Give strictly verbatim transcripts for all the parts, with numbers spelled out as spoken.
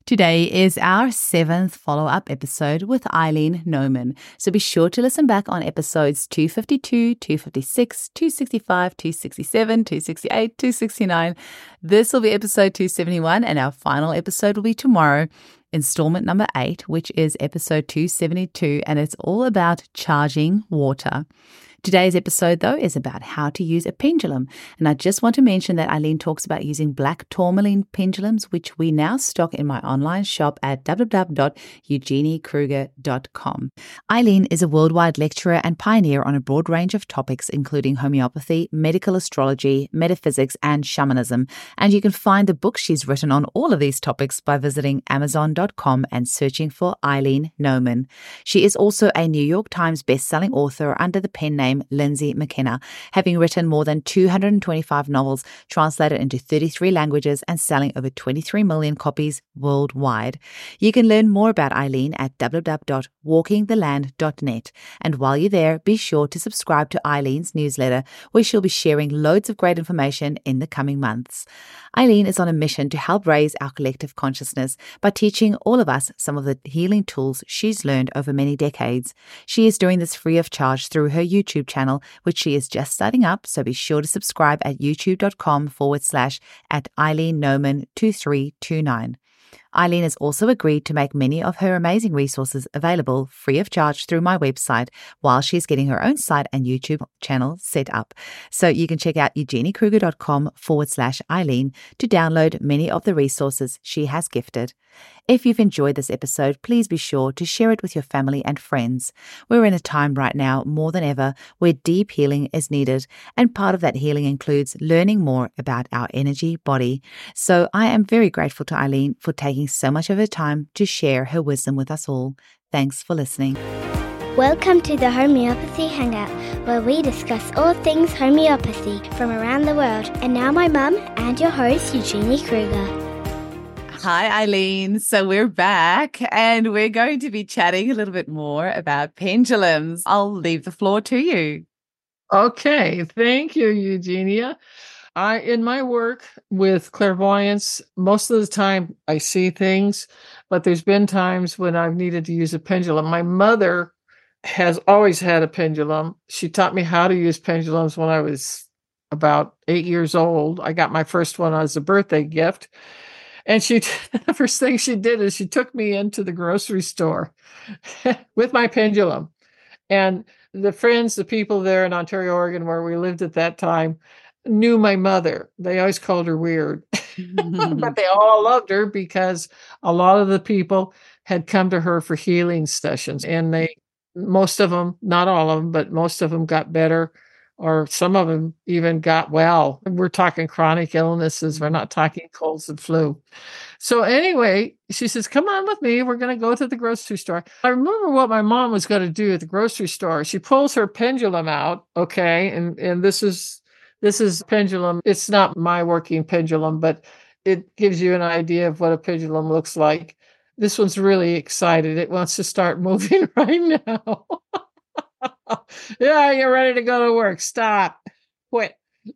Today is our seventh follow-up episode with Eileen Noman, so be sure to listen back on episodes two fifty-two, two fifty-six, two sixty-five, two sixty-seven, two sixty-eight, two sixty-nine. This will be episode two seventy-one, and our final episode will be tomorrow, installment number eight, which is episode two seventy-two, and it's all about charging water. Today's episode, though, is about how to use a pendulum. And I just want to mention that Eileen talks about using black tourmaline pendulums, which we now stock in my online shop at w w w dot eugenie kruger dot com. Eileen is a worldwide lecturer and pioneer on a broad range of topics, including homeopathy, medical astrology, metaphysics, and shamanism. And you can find the books she's written on all of these topics by visiting amazon dot com and searching for Eileen Noman. She is also a New York Times best-selling author under the pen name Lindsay McKenna, having written more than two hundred twenty-five novels translated into thirty-three languages and selling over twenty-three million copies worldwide. You can learn more about Eileen at w w w dot walking the land dot net. And while you're there, be sure to subscribe to Eileen's newsletter, where she'll be sharing loads of great information in the coming months. Eileen is on a mission to help raise our collective consciousness by teaching all of us some of the healing tools she's learned over many decades. She is doing this free of charge through her YouTube channel, which she is just starting up, so be sure to subscribe at youtube.com forward slash at Eileen Noman two three two nine. Eileen has also agreed to make many of her amazing resources available free of charge through my website while she's getting her own site and YouTube channel set up. So you can check out eugeniekruger.com forward slash Eileen to download many of the resources she has gifted. If you've enjoyed this episode, please be sure to share it with your family and friends. We're in a time right now more than ever where deep healing is needed, and part of that healing includes learning more about our energy body. So I am very grateful to Eileen for taking so much of her time to share her wisdom with us all. Thanks for listening. Welcome to the Homeopathy Hangout, where we discuss all things homeopathy from around the world. And now my mum and your host, Eugenie Kruger. Hi, Eileen. So we're back and we're going to be chatting a little bit more about pendulums. I'll leave the floor to you. Okay. Thank you, Eugenia. I, in my work with clairvoyance, most of the time I see things, but there's been times when I've needed to use a pendulum. My mother has always had a pendulum. She taught me how to use pendulums when I was about eight years old. I got my first one as a birthday gift. And she, the first thing she did is she took me into the grocery store with my pendulum. And the friends, the people there in Ontario, Oregon, where we lived at that time, knew my mother. They always called her weird, but they all loved her because a lot of the people had come to her for healing sessions. And they, most of them, not all of them, but most of them got better, or some of them even got well. We're talking chronic illnesses. We're not talking colds and flu. So anyway, she says, come on with me. We're going to go to the grocery store. I remember what my mom was going to do at the grocery store. She pulls her pendulum out. Okay. And, and this is, this is pendulum. It's not my working pendulum, but it gives you an idea of what a pendulum looks like. This one's really excited. It wants to start moving right now. Yeah, you're ready to go to work. Stop. Quit.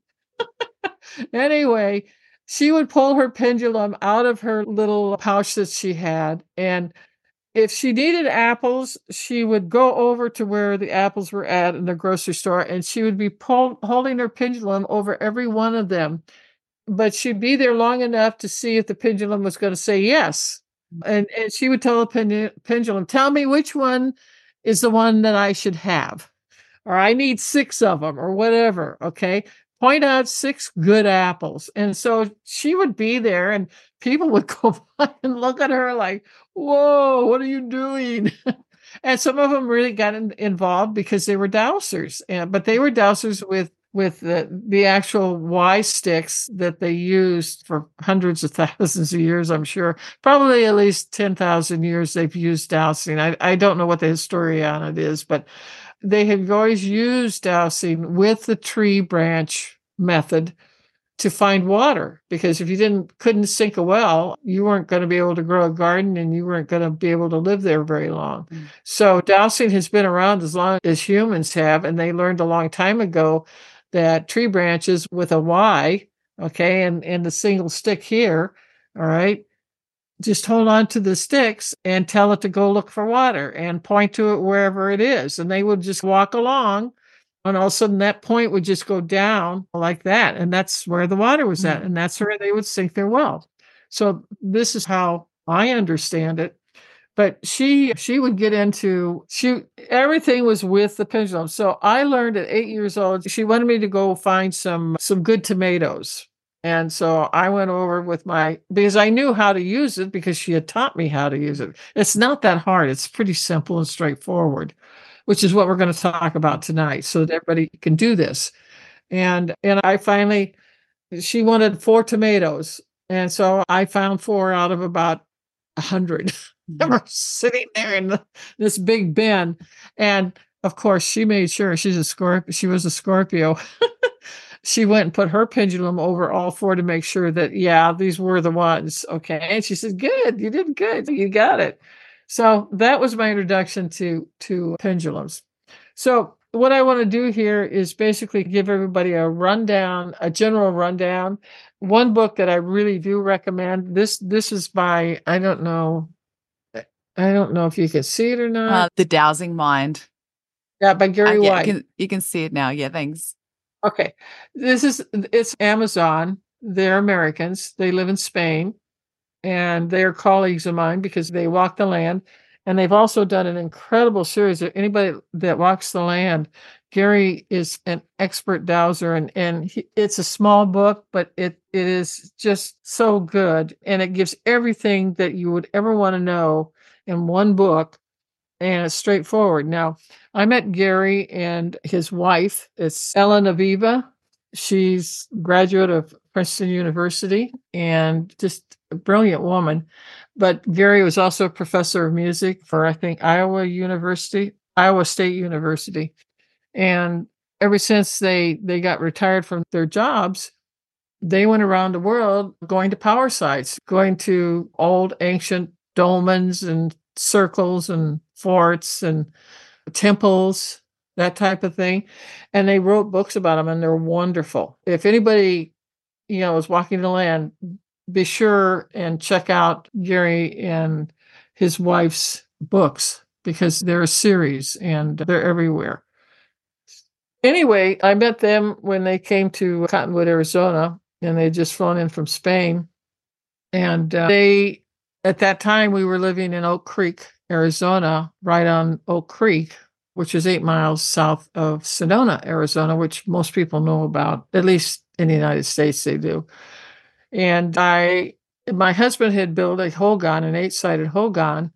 Anyway, she would pull her pendulum out of her little pouch that she had. And if she needed apples, she would go over to where the apples were at in the grocery store, and she would be pull, holding her pendulum over every one of them. But she'd be there long enough to see if the pendulum was going to say yes. And, and she would tell the pen, pendulum, tell me which one is the one that I should have, or I need six of them, or whatever. Okay. Point out six good apples. And so she would be there, and people would go by and look at her like, whoa, what are you doing? And some of them really got in, involved because they were dowsers, and, but they were dowsers with with the, the actual Y sticks that they used for hundreds of thousands of years, I'm sure. Probably at least ten thousand years they've used dowsing. I, I don't know what the history on it is, but they have always used dowsing with the tree branch method to find water. Because if you didn't couldn't sink a well, you weren't going to be able to grow a garden, and you weren't going to be able to live there very long. Mm. So dowsing has been around as long as humans have, and they learned a long time ago that tree branches with a Y, okay, and, and the single stick here, all right, just hold on to the sticks and tell it to go look for water and point to it wherever it is. And they would just walk along, and all of a sudden that point would just go down like that. And that's where the water was at. Mm. And that's where they would sink their well. So this is how I understand it. But she she would get into she everything was with the pendulum. So I learned at eight years old, she wanted me to go find some some good tomatoes. And so I went over with my, because I knew how to use it because she had taught me how to use it. It's not that hard. It's pretty simple and straightforward, which is what we're going to talk about tonight so that everybody can do this. And and I finally, she wanted four tomatoes. And so I found four out of about a hundred. They were sitting there in the, this big bin. And of course, she made sure she's a Scorpio. She was a Scorpio. She went and put her pendulum over all four to make sure that, yeah, these were the ones. Okay. And she said, good, you did good. You got it. So that was my introduction to, to pendulums. So what I want to do here is basically give everybody a rundown, a general rundown. One book that I really do recommend, this, this is by, I don't know, I don't know if you can see it or not. Uh, The Dowsing Mind. Yeah, by Gary uh, yeah, White. You can, you can see it now. Yeah, thanks. Okay. This is, it's Amazon. They're Americans. They live in Spain. And they are colleagues of mine because they walk the land. And they've also done an incredible series. Anybody that walks the land, Gary is an expert dowser. And, and he, it's a small book, but it it is just so good. And it gives everything that you would ever want to know in one book. And it's straightforward. Now, I met Gary and his wife. It's Ellen Aviva. She's a graduate of Princeton University and just a brilliant woman. But Gary was also a professor of music for, I think, Iowa University, Iowa State University. And ever since they, they got retired from their jobs, they went around the world going to power sites, going to old ancient dolmens and circles and forts and temples, that type of thing. And they wrote books about them, and they're wonderful. If anybody, you know, is walking the land, be sure and check out Gary and his wife's books because they're a series and they're everywhere. Anyway, I met them when they came to Cottonwood, Arizona, and they had just flown in from Spain. And uh, they, at that time, we were living in Oak Creek, Arizona, right on Oak Creek, which is eight miles south of Sedona, Arizona, which most people know about, at least in the United States, they do. And I, my husband had built a Hogan, an eight-sided Hogan,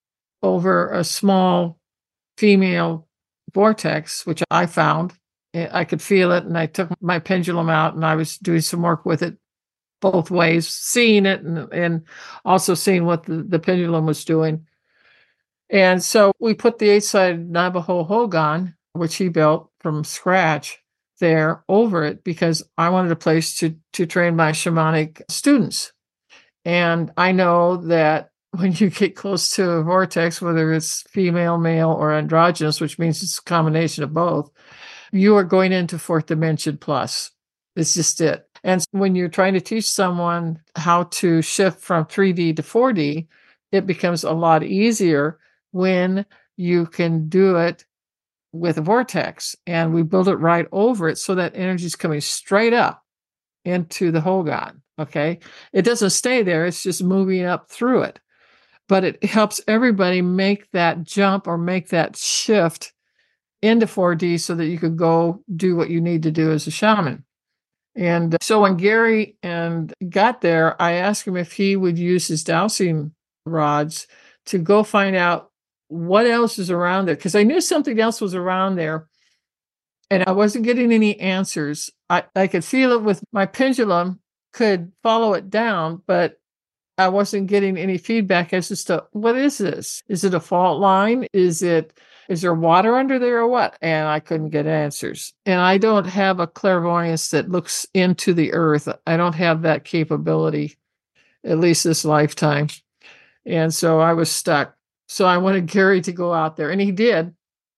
over a small female vortex, which I found. I could feel it, and I took my pendulum out, and I was doing some work with it both ways, seeing it and, and also seeing what the, the pendulum was doing. And so we put the eight-sided Navajo Hogan, which he built from scratch, there over it because I wanted a place to to train my shamanic students. And I know that when you get close to a vortex, whether it's female, male, or androgynous, which means it's a combination of both, you are going into fourth dimension plus. It's just it. And when you're trying to teach someone how to shift from three D to four D, it becomes a lot easier when you can do it with a vortex. And we build it right over it so that energy is coming straight up into the Hogan. Okay. It doesn't stay there. It's just moving up through it. But it helps everybody make that jump or make that shift into four D so that you could go do what you need to do as a shaman. And so when Gary and got there, I asked him if he would use his dowsing rods to go find out what else is around there, because I knew something else was around there, and I wasn't getting any answers. I, I could feel it with my pendulum, could follow it down, but I wasn't getting any feedback as to what is this? Is it a fault line? Is it is there water under there or what? And I couldn't get answers. And I don't have a clairvoyance that looks into the earth. I don't have that capability, at least this lifetime. And so I was stuck. So I wanted Gary to go out there, and he did.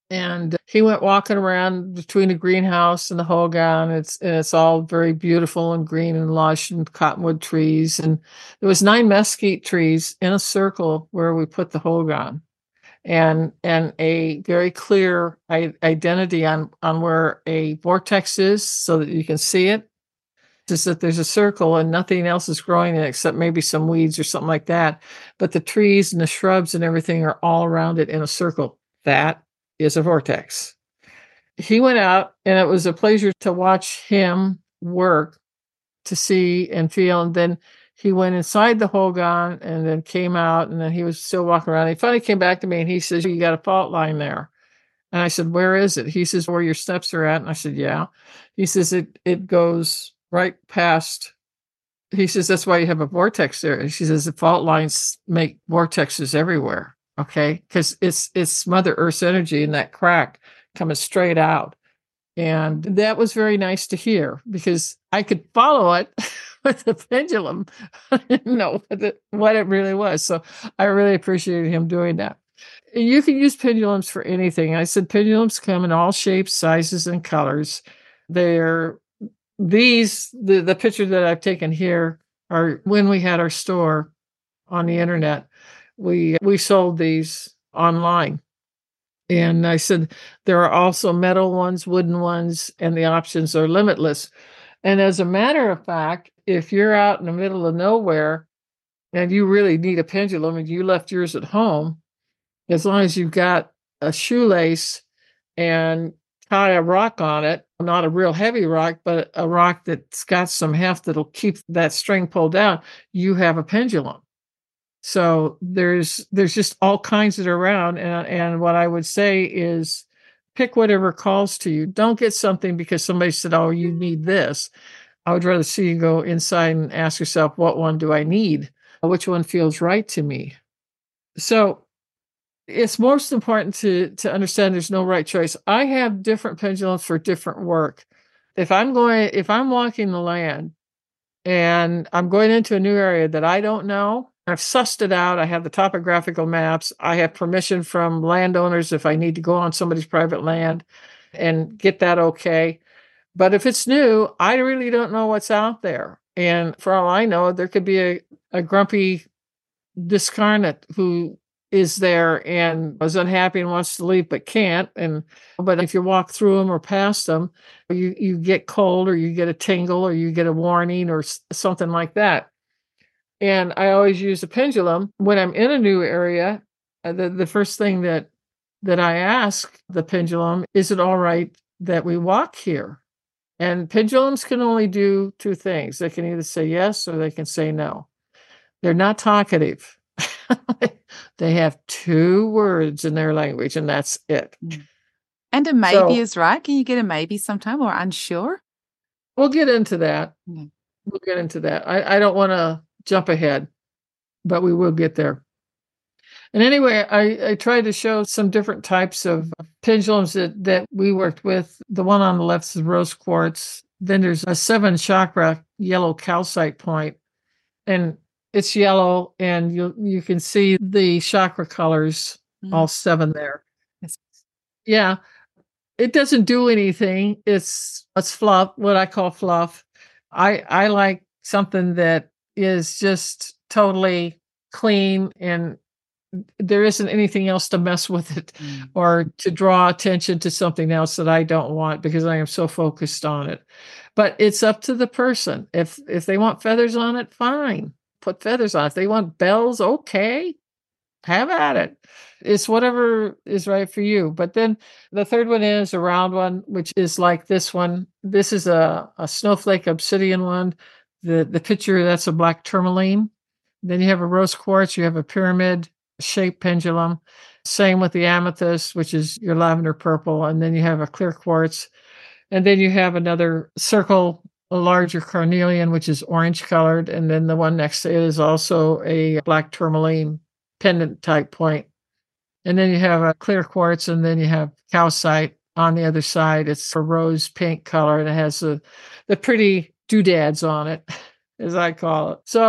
And he went walking around between the greenhouse and the Hogan. It's and it's all very beautiful and green and lush and cottonwood trees. And there was nine mesquite trees in a circle where we put the Hogan, and and a very clear I- identity on on where a vortex is, so that you can see it. Just that there's a circle and nothing else is growing in it except maybe some weeds or something like that. But the trees and the shrubs and everything are all around it in a circle. That is a vortex. He went out, and it was a pleasure to watch him work, to see and feel. And then he went inside the Hogan and then came out, and then he was still walking around. He finally came back to me and he says, "You got a fault line there." And I said, "Where is it?" He says, "Where your steps are at." And I said, "Yeah." He says, it it goes right past. He says, "That's why you have a vortex there." And she says, "The fault lines make vortexes everywhere." Okay. Cause it's, it's Mother Earth's energy in that crack coming straight out. And that was very nice to hear, because I could follow it with the pendulum. I didn't know what it, what it really was. So I really appreciated him doing that. You can use pendulums for anything. I said pendulums come in all shapes, sizes, and colors. They're these, the, the picture that I've taken here are when we had our store on the internet. We we sold these online. And I said, there are also metal ones, wooden ones, and the options are limitless. And as a matter of fact, if you're out in the middle of nowhere and you really need a pendulum and you left yours at home, as long as you've got a shoelace and tie a rock on it, not a real heavy rock, but a rock that's got some heft that'll keep that string pulled down, you have a pendulum. So there's there's just all kinds that are around. And, and what I would say is pick whatever calls to you. Don't get something because somebody said, "Oh, you need this." I would rather see you go inside and ask yourself, what one do I need? Which one feels right to me? So it's most important to to understand there's no right choice. I have different pendulums for different work. If I'm going, if I'm walking the land and I'm going into a new area that I don't know, I've sussed it out. I have the topographical maps. I have permission from landowners if I need to go on somebody's private land and get that okay. But if it's new, I really don't know what's out there. And for all I know, there could be a, a grumpy discarnate who is there and is unhappy and wants to leave but can't. And but if you walk through them or past them, you you get cold or you get a tingle or you get a warning or s- something like that. And I always use a pendulum when I'm in a new area. uh, The, the first thing that that I ask the pendulum, is it all right that we walk here? And pendulums can only do two things. They can either say yes or they can say no. They're not talkative. They have two words in their language, and that's it. And a maybe So is right. Can you get a maybe sometime or unsure? we'll get into that. Mm. We'll get into that. I, I don't want to jump ahead, but we will get there. And anyway, I, I tried to show some different types of pendulums that, that we worked with. The one on the left is rose quartz. Then there's a seven chakra yellow calcite point, and it's yellow, and you you can see the chakra colors, Mm. all seven there. Yes. Yeah, it doesn't do anything. It's it's fluff, what I call fluff. I I like something that is just totally clean, and there isn't anything else to mess with it Mm. or to draw attention to something else that I don't want because I am so focused on it. But it's up to the person. If if they want feathers on it, fine. Put feathers on it. If they want bells, okay. Have at it. It's whatever is right for you. But then the third one is a round one, which is like this one. This is a, a snowflake obsidian one. The the picture, that's a black tourmaline. Then you have a rose quartz, you have a pyramid shaped pendulum. Same with the amethyst, which is your lavender purple. And then you have a clear quartz. And then you have another circle, a larger carnelian, which is orange colored. And then the one next to it is also a black tourmaline pendant type point. And then you have a clear quartz, and then you have calcite on the other side. It's a rose pink color, and it has the, the pretty doodads on it, as I call it. So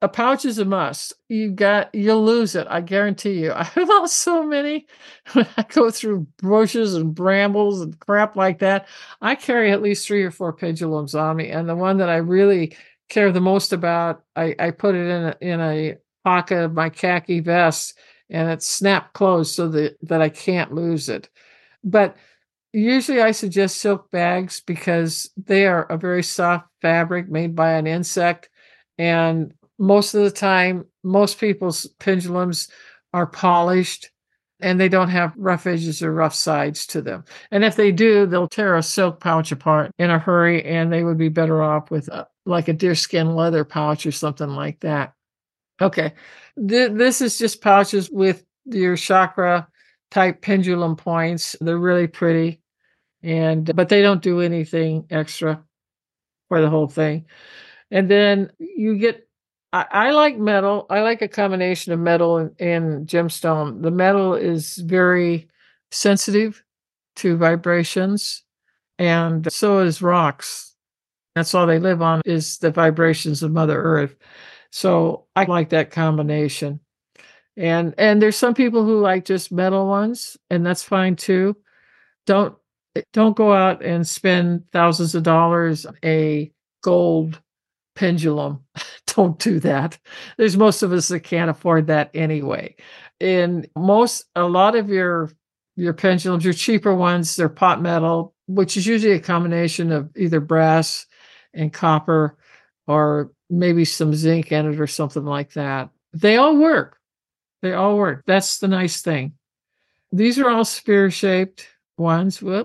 a pouch is a must. You got, you'll lose it. I guarantee you. I lost so many when I go through bushes and brambles and crap like that. I carry at least three or four pendulums on me. And the one that I really care the most about, I, I put it in a, in a pocket of my khaki vest, and it's snapped closed so that, that I can't lose it. But usually I suggest silk bags because they are a very soft fabric made by an insect. And most of the time, most people's pendulums are polished and they don't have rough edges or rough sides to them. And if they do, they'll tear a silk pouch apart in a hurry, and they would be better off with a, like a deerskin leather pouch or something like that. Okay. Th- this is just pouches with your chakra type pendulum points. They're really pretty, and but they don't do anything extra for the whole thing. And then you get, I, I like metal. I like a combination of metal and, and gemstone. The metal is very sensitive to vibrations, and so is rocks. That's all they live on, is the vibrations of Mother Earth. So I like that combination. And and there's some people who like just metal ones, and that's fine too. Don't don't go out and spend thousands of dollars on a gold pendulum. Don't do that. There's most of us that can't afford that anyway. And most, a lot of your your pendulums, your cheaper ones, they're pot metal, which is usually a combination of either brass and copper, or maybe some zinc in it or something like that. They all work. They all work. That's the nice thing. These are all spear-shaped ones. Whoop.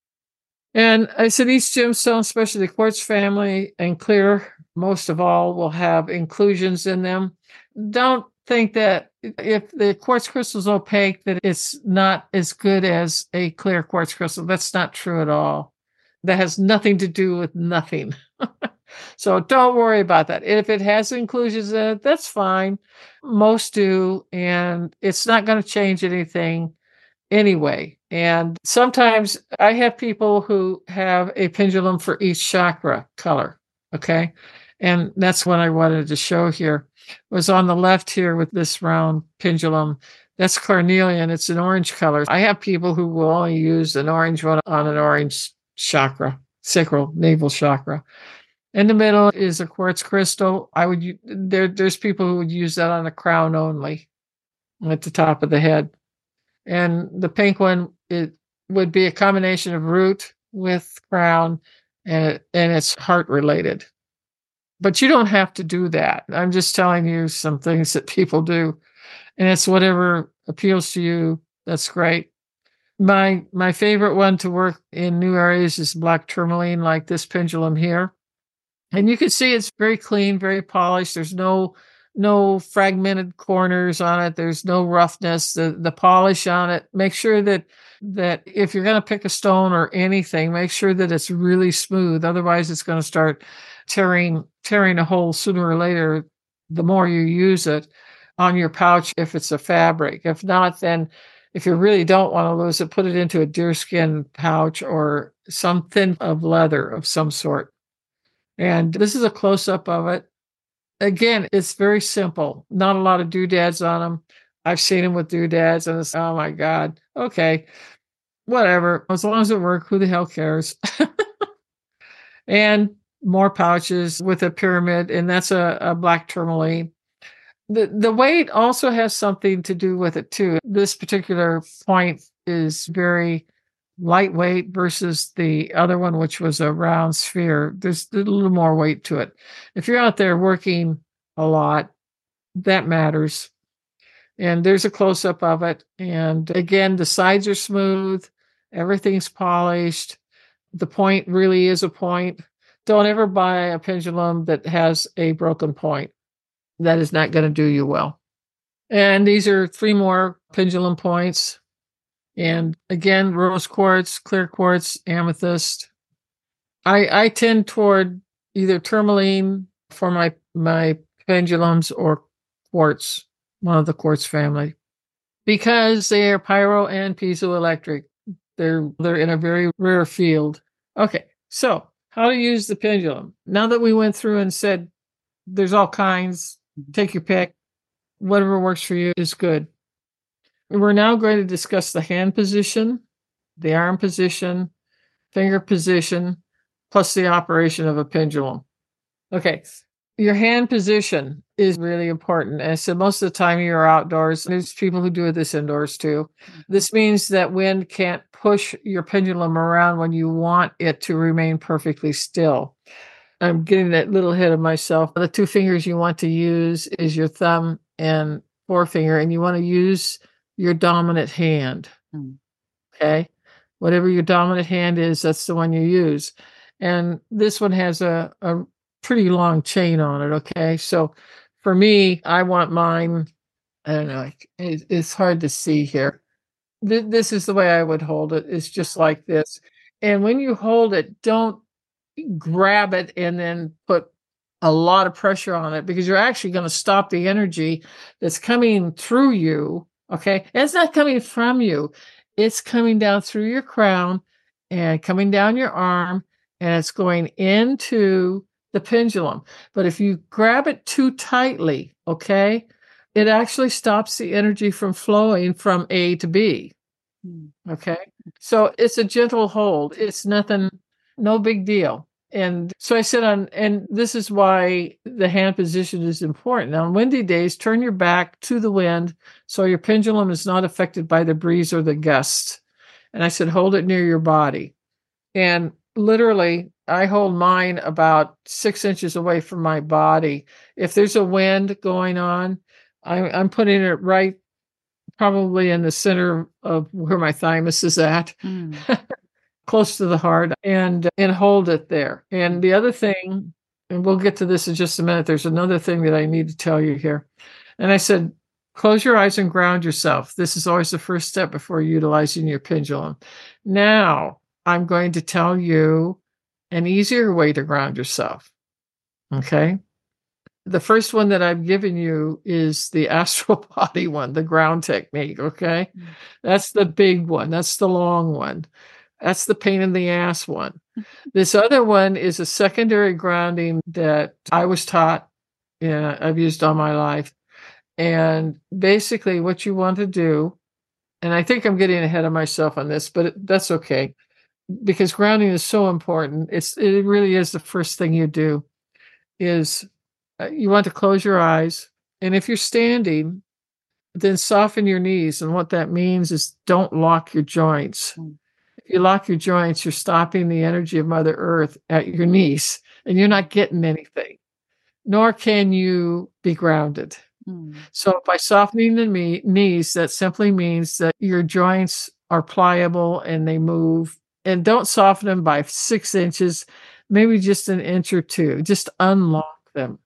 And I said each gemstone, especially the quartz family and clear, most of all, will have inclusions in them. Don't think that if the quartz crystal is opaque, that it's not as good as a clear quartz crystal. That's not true at all. That has nothing to do with nothing. So don't worry about that. If it has inclusions in it, that's fine. Most do, and it's not going to change anything anyway. And sometimes I have people who have a pendulum for each chakra color. Okay. And that's what I wanted to show here. Was on the left here with this round pendulum. That's carnelian. It's an orange color. I have people who will only use an orange one on an orange chakra, sacral navel chakra. In the middle is a quartz crystal. I would there. There's people who would use that on the crown only, at the top of the head. And the pink one, it would be a combination of root with crown, and it, and it's heart related. But you don't have to do that. I'm just telling you some things that people do, and it's whatever appeals to you. That's great. My my favorite one to work in new areas is black tourmaline, like this pendulum here. And you can see it's very clean, very polished. There's no no fragmented corners on it. There's no roughness. The the polish on it. Make sure that that if you're going to pick a stone or anything, make sure that it's really smooth. Otherwise, it's going to start tearing tearing a hole sooner or later. The more you use it on your pouch, if it's a fabric. If not, then if you really don't want to lose it, put it into a deerskin pouch or some thin of leather of some sort. And this is a close-up of it. Again, it's very simple. Not a lot of doodads on them. I've seen them with doodads, and it's, oh my God. Okay, whatever. As long as it works, who the hell cares? And more pouches with a pyramid, and that's a, a black tourmaline. The, the weight also has something to do with it, too. This particular point is very lightweight versus the other one, which was a round sphere. There's a little more weight to it. If you're out there working a lot, that matters. And there's a close-up of it. And again, the sides are smooth. Everything's polished. The point really is a point. Don't ever buy a pendulum that has a broken point. That is not going to do you well. And these are three more pendulum points. And again, rose quartz, clear quartz, amethyst. I I tend toward either tourmaline for my my pendulums or quartz, one of the quartz family, because they are pyro and piezoelectric. They're they're in a very rare field. Okay, so how to use the pendulum. Now that we went through and said there's all kinds, Take your pick. Whatever works for you is good. We're now going to discuss the hand position, the arm position, finger position, plus the operation of a pendulum. Okay. Your hand position is really important. And so most of the time you're outdoors. There's people who do this indoors too. This means that wind can't push your pendulum around when you want it to remain perfectly still. I'm getting that little ahead of myself. The two fingers you want to use is your thumb and forefinger, and you want to use your dominant hand. Mm. Okay? Whatever your dominant hand is, that's the one you use. And this one has a, a pretty long chain on it, okay? So for me, I want mine, I don't know, it, it's hard to see here. Th- this is the way I would hold it. It's just like this. And when you hold it, don't grab it and then put a lot of pressure on it, because you're actually going to stop the energy that's coming through you, okay? And it's not coming from you. It's coming down through your crown and coming down your arm, and it's going into the pendulum. But if you grab it too tightly, okay, it actually stops the energy from flowing from A to B. Okay. So it's a gentle hold. It's nothing, no big deal. And so I said on, and this is why the hand position is important. On windy days, turn your back to the wind so your pendulum is not affected by the breeze or the gust. And I said, hold it near your body. And literally, I hold mine about six inches away from my body. If there's a wind going on, I'm, I'm putting it right probably in the center of where my thymus is at, mm. close to the heart, and and hold it there. And the other thing, and we'll get to this in just a minute, there's another thing that I need to tell you here. And I said, close your eyes and ground yourself. This is always the first step before utilizing your pendulum. Now, I'm going to tell you an easier way to ground yourself. Okay? The first one that I've given you is the astral body one, the ground technique, okay? Mm-hmm. That's the big one. That's the long one. That's the pain in the ass one. This other one is a secondary grounding that I was taught, and I've used all my life. And basically what you want to do, and I think I'm getting ahead of myself on this, but it, that's okay, because grounding is so important. It's It really is the first thing you do, is you want to close your eyes. And if you're standing, then soften your knees. And what that means is don't lock your joints. Mm. If you lock your joints, you're stopping the energy of Mother Earth at your knees, and you're not getting anything, nor can you be grounded. Mm. So by softening the me- knees, that simply means that your joints are pliable and they move. And don't soften them by six inches, maybe just an inch or two. Just unlock them.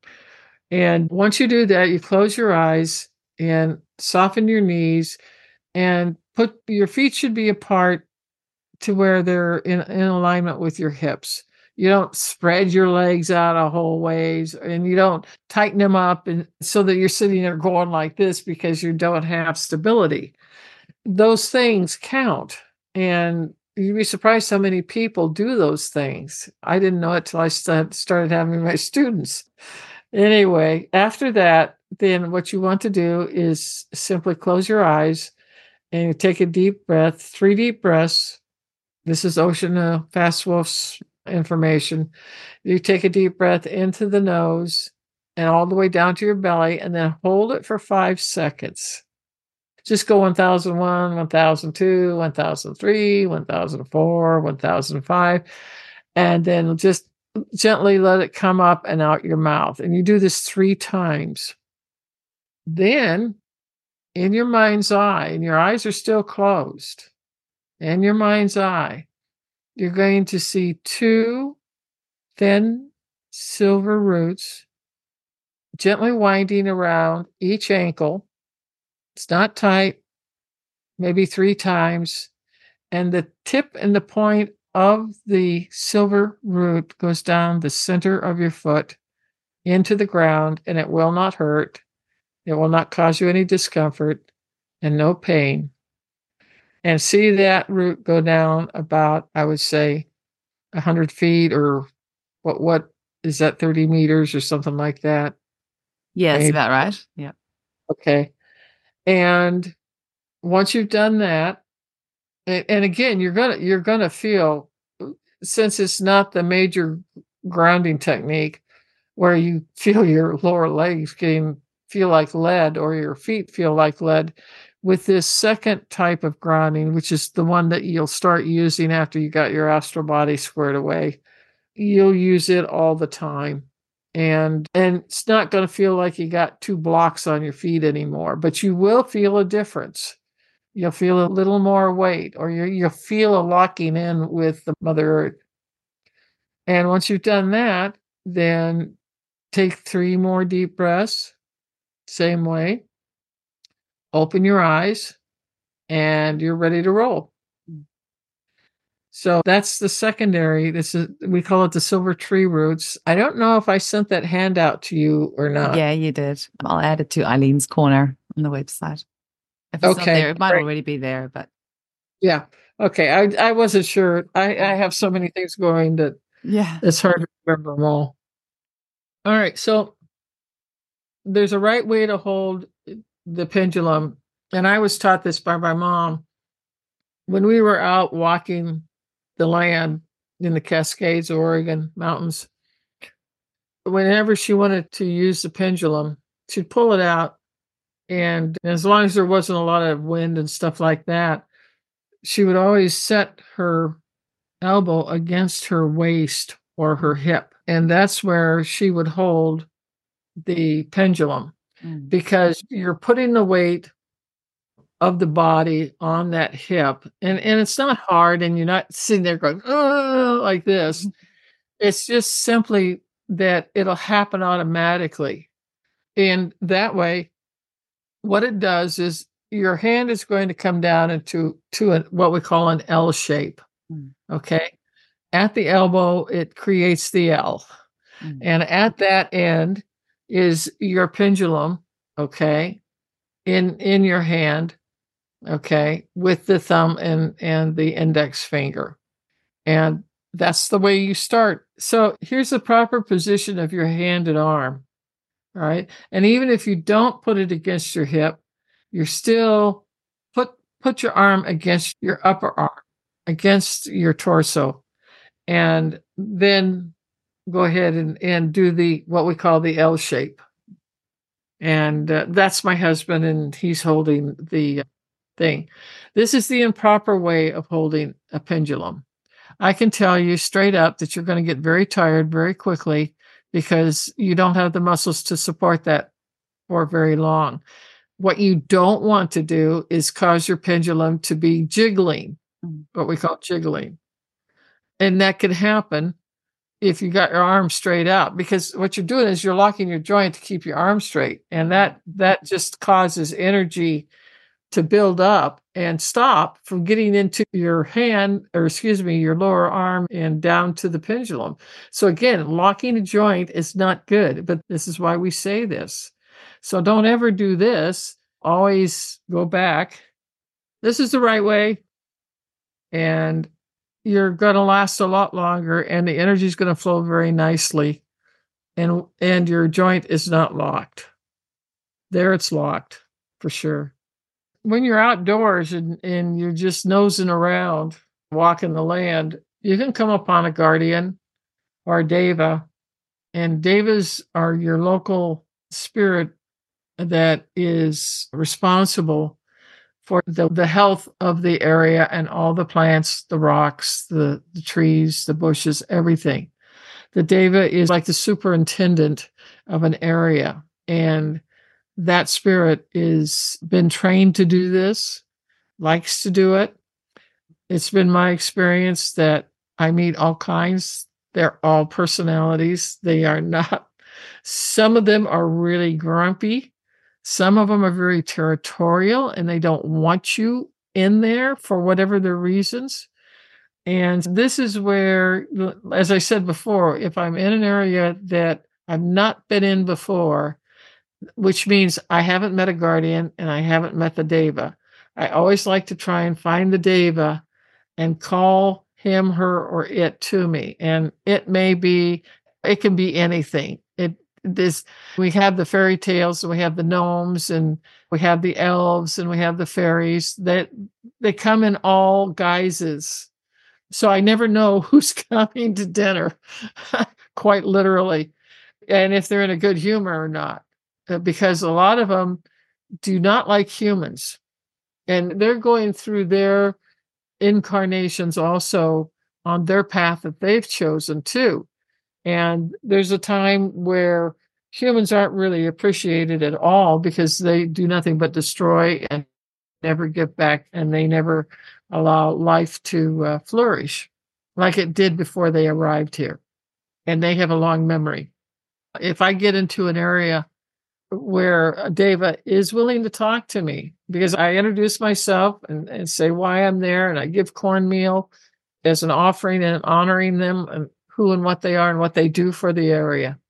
And once you do that, you close your eyes and soften your knees, and put your feet should be apart to where they're in, in alignment with your hips. You don't spread your legs out a whole ways, and you don't tighten them up and so that you're sitting there going like this because you don't have stability. Those things count. And you'd be surprised how many people do those things. I didn't know it till I st- started having my students. Anyway, after that, then what you want to do is simply close your eyes and you take a deep breath, three deep breaths. This is Ocean Fast Wolf's information. You take a deep breath into the nose and all the way down to your belly, and then hold it for five seconds. Just go one thousand one, one thousand two, one thousand three, one thousand four, one thousand five, and then just gently let it come up and out your mouth. And you do this three times. Then, in your mind's eye, and your eyes are still closed, in your mind's eye, you're going to see two thin silver roots gently winding around each ankle. It's not tight, maybe three times. And the tip and the point of the silver root goes down the center of your foot into the ground, and it will not hurt. It will not cause you any discomfort and no pain. And see that root go down about, I would say, one hundred feet, or what, what is that, thirty meters or something like that. Yeah, that's maybe. about right. Yeah. Okay. And once you've done that, and, and again, you're gonna you're gonna feel, since it's not the major grounding technique where you feel your lower legs getting feel like lead or your feet feel like lead, with this second type of grounding, which is the one that you'll start using after you got your astral body squared away, you'll use it all the time. And and it's not going to feel like you got two blocks on your feet anymore, but you will feel a difference. You'll feel a little more weight, or you you'll feel a locking in with the Mother Earth. And once you've done that, then take three more deep breaths, same way. Open your eyes, and you're ready to roll. So that's the secondary. This is, we call it the silver tree roots. I don't know if I sent that handout to you or not. Yeah, you did. I'll add it to Eileen's Corner on the website. If it's Okay, not there, it might great. already be there, but Yeah. Okay. I I wasn't sure. I, I have so many things going that yeah. it's hard to remember them all. All right. So there's a right way to hold the pendulum. And I was taught this by my mom when we were out walking the land in the Cascades, Oregon mountains. Whenever she wanted to use the pendulum, she'd pull it out. And as long as there wasn't a lot of wind and stuff like that, she would always set her elbow against her waist or her hip. And that's where she would hold the pendulum, Mm. because you're putting the weight of the body on that hip. And, and it's not hard, and you're not sitting there going, oh, like this. It's just simply that it'll happen automatically. And that way, what it does is your hand is going to come down into to a, what we call an L shape. Mm. Okay. At the elbow, it creates the L. Mm. And at that end is your pendulum, okay, in in your hand, okay, with the thumb and, and the index finger. And that's the way you start. So here's the proper position of your hand and arm. All right. And even if you don't put it against your hip, you're still put put your arm against your upper arm, against your torso, and then go ahead and, and do the what we call the L shape. And uh, that's my husband, and he's holding the thing. This is the improper way of holding a pendulum. I can tell you straight up that you're going to get very tired very quickly, because you don't have the muscles to support that for very long. What you don't want to do is cause your pendulum to be jiggling, mm. what we call jiggling. And that could happen if you got your arm straight out, because what you're doing is you're locking your joint to keep your arm straight. And that, that just causes energy to build up and stop from getting into your hand, or excuse me, your lower arm and down to the pendulum. So again, locking a joint is not good, but this is why we say this. So don't ever do this. Always go back. This is the right way. And you're going to last a lot longer, and the energy is going to flow very nicely. And, and your joint is not locked. There it's locked for sure. When you're outdoors and, and you're just nosing around, walking the land, you can come upon a guardian or a deva. And devas are your local spirit that is responsible for the, the health of the area and all the plants, the rocks, the, the trees, the bushes, everything. The deva is like the superintendent of an area. And that spirit is been trained to do this, likes to do it. It's been my experience that I meet all kinds. They're all personalities. They are not, some of them are really grumpy. Some of them are very territorial, and they don't want you in there for whatever their reasons. And this is where, as I said before, if I'm in an area that I've not been in before, which means I haven't met a guardian and I haven't met the deva, I always like to try and find the deva and call him, her, or it to me. And it may be, it can be anything. It This we have the fairy tales, and we have the gnomes, and we have the elves, and we have the fairies that they come in all guises. So I never know who's coming to dinner, quite literally, and if they're in a good humor or not, uh, because a lot of them do not like humans, and they're going through their incarnations also on their path that they've chosen too. And there's a time where humans aren't really appreciated at all because they do nothing but destroy and never give back, and they never allow life to uh, flourish like it did before they arrived here. And they have a long memory. If I get into an area where Deva is willing to talk to me, because I introduce myself and, and say why I'm there, and I give cornmeal as an offering and honoring them and who and what they are and what they do for the area.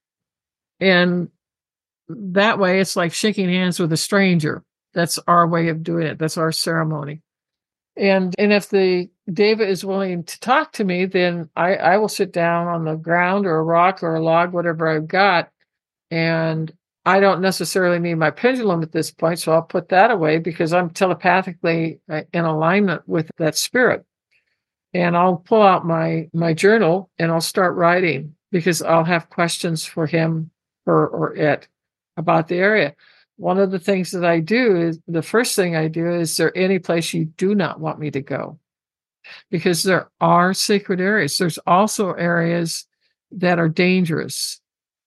And that way, it's like shaking hands with a stranger. That's our way of doing it. That's our ceremony. And and if the Deva is willing to talk to me, then I, I will sit down on the ground or a rock or a log, whatever I've got. And I don't necessarily need my pendulum at this point, so I'll put that away because I'm telepathically in alignment with that spirit. And I'll pull out my my journal and I'll start writing because I'll have questions for him or, or it about the area. One of the things that I do is the first thing I do is there any place you do not want me to go? Because there are sacred areas. There's also areas that are dangerous.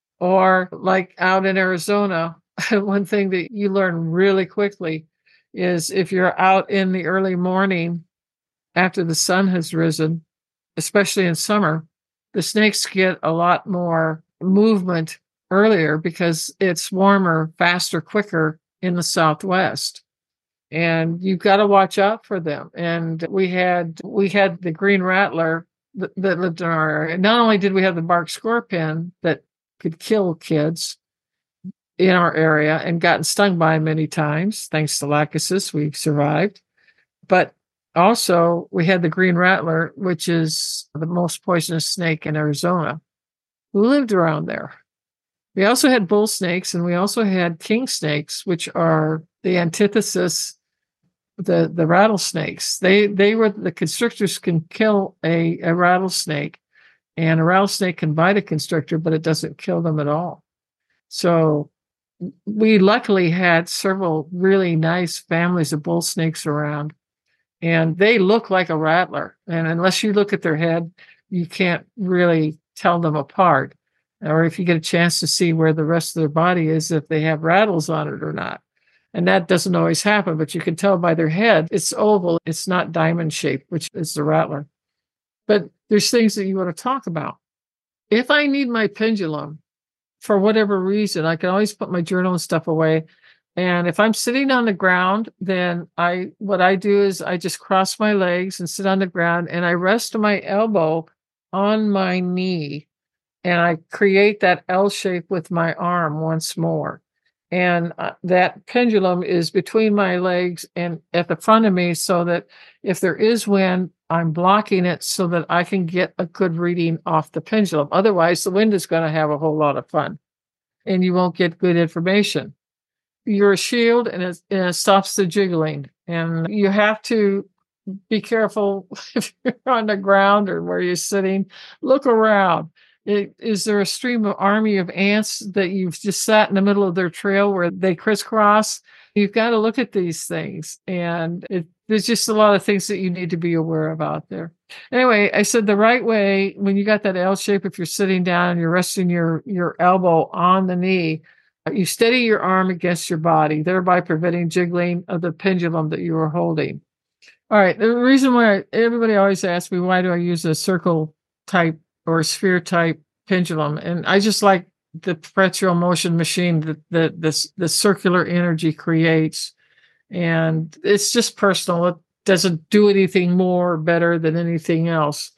Or like out in Arizona, one thing that you learn really quickly is if you're out in the early morning after the sun has risen, especially in summer, the snakes get a lot more movement earlier because it's warmer, faster, quicker in the Southwest. And you've got to watch out for them. And we had we had the green rattler that, that lived in our area. Not only did we have the bark scorpion that could kill kids in our area and gotten stung by many times, thanks to Lachesis, we've survived. But also, we had the green rattler, which is the most poisonous snake in Arizona, who lived around there. We also had bull snakes, and we also had king snakes, which are the antithesis, the, the rattlesnakes. They they were the constrictors can kill a, a rattlesnake, and a rattlesnake can bite a constrictor, but it doesn't kill them at all. So we luckily had several really nice families of bull snakes around. And they look like a rattler. And unless you look at their head, you can't really tell them apart. Or if you get a chance to see where the rest of their body is, if they have rattles on it or not. And that doesn't always happen, but you can tell by their head. It's oval. It's not diamond shaped, which is the rattler. But there's things that you want to talk about. If I need my pendulum, for whatever reason, I can always put my journal and stuff away. And if I'm sitting on the ground, then I what I do is I just cross my legs and sit on the ground, and I rest my elbow on my knee, and I create that L shape with my arm once more. And uh, that pendulum is between my legs and at the front of me, so that if there is wind, I'm blocking it so that I can get a good reading off the pendulum. Otherwise, the wind is going to have a whole lot of fun, and you won't get good information. You're a shield, and it, and it stops the jiggling. And you have to be careful if you're on the ground or where you're sitting. Look around. It, is there a stream of army of ants that you've just sat in the middle of their trail where they crisscross? You've got to look at these things. And it, there's just a lot of things that you need to be aware of out there. Anyway, I said the right way, when you got that L shape, if you're sitting down and you're resting your, your elbow on the knee, you steady your arm against your body, thereby preventing jiggling of the pendulum that you were holding. All right. The reason why everybody always asks me, why do I use a circle type or a sphere type pendulum? And I just like the perpetual motion machine that the, the, the circular energy creates. And it's just personal. It doesn't do anything more or better than anything else.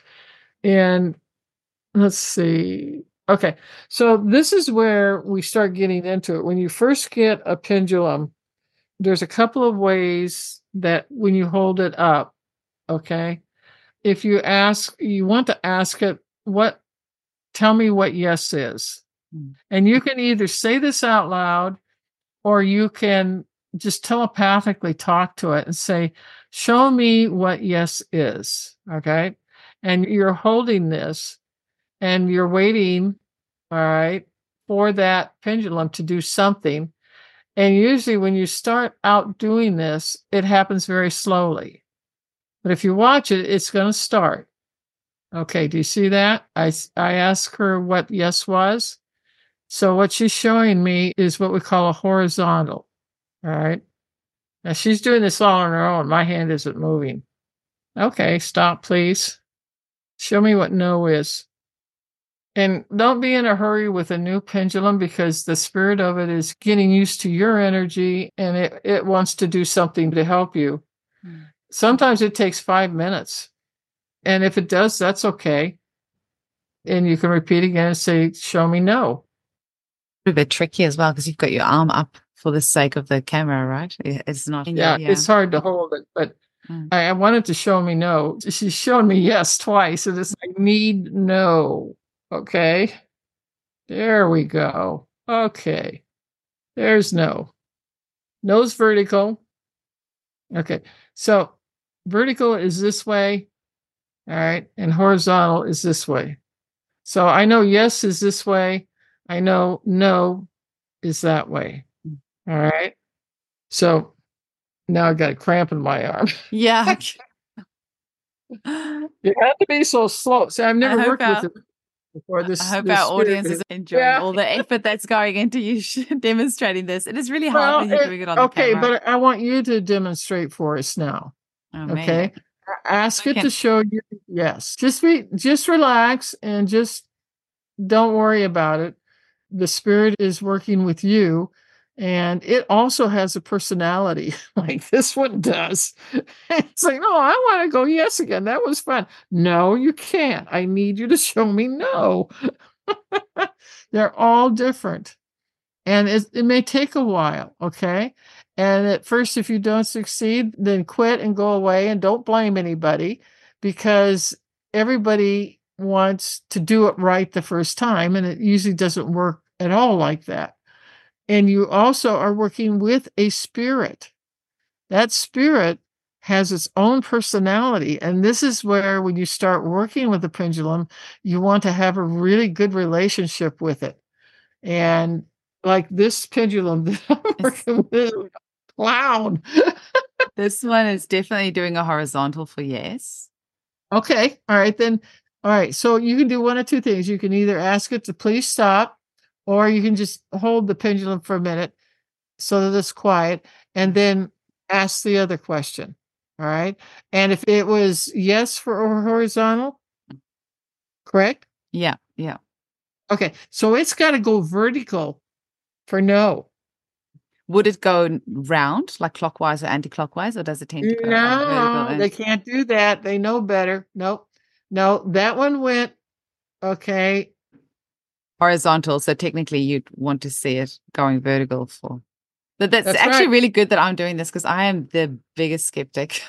And let's see. Okay, so this is where we start getting into it. When you first get a pendulum, there's a couple of ways that when you hold it up, okay? If you ask, you want to ask it, what, tell me what yes is. Mm. And you can either say this out loud or you can just telepathically talk to it and say, show me what yes is. Okay. And you're holding this and you're waiting, all right, for that pendulum to do something. And usually when you start out doing this, it happens very slowly. But if you watch it, it's going to start. Okay, do you see that? I, I asked her what yes was. So what she's showing me is what we call a horizontal. All right. Now she's doing this all on her own. My hand isn't moving. Okay, stop, please. Show me what no is. And don't be in a hurry with a new pendulum because the spirit of it is getting used to your energy and it, it wants to do something to help you. Mm. Sometimes it takes five minutes. And if it does, that's okay. And you can repeat again and say, show me no. A bit tricky as well because you've got your arm up for the sake of the camera, right? It's not. Yeah, yeah. It's hard to hold it, but mm. I, I wanted to show me no. She's shown me yes twice. And it's like, need no. Okay. There we go. Okay. There's no. No's vertical. Okay. So vertical is this way. All right. And horizontal is this way. So I know yes is this way. I know no is that way. All right. So now I got a cramp in my arm. Yeah. You have to be so slow. See, I've never worked our, with it before. This, I hope this our audience is enjoying yeah. all the effort that's going into you demonstrating this. It is really hard well, when you're doing it on okay, the camera. Okay, but I want you to demonstrate for us now. Oh, okay. Man. Ask okay. it to show you yes. Just be just relax and just don't worry about it. The spirit is working with you. And it also has a personality like this one does. It's like, no, I want to go yes again. That was fun. No, you can't. I need you to show me no. They're all different. And it, it may take a while, okay? And at first, if you don't succeed, then quit and go away and don't blame anybody because everybody wants to do it right the first time, and it usually doesn't work at all like that. And you also are working with a spirit. That spirit has its own personality. And this is where, when you start working with the pendulum, you want to have a really good relationship with it. And like this pendulum that I'm working with, clown. This one is definitely doing a horizontal for yes. Okay. All right. Then, all right. So you can do one of two things. You can either ask it to please stop, or you can just hold the pendulum for a minute so that it's quiet and then ask the other question. All right. And if it was yes for horizontal, correct? Yeah. Yeah. Okay. So it's got to go vertical for no. Would it go round, like clockwise or anti-clockwise, or does it tend to go no, vertical? And... they can't do that. They know better. Nope. No, that one went, okay. Horizontal, so technically you'd want to see it going vertical for. But that's, that's actually right. really good that I'm doing this because I am the biggest skeptic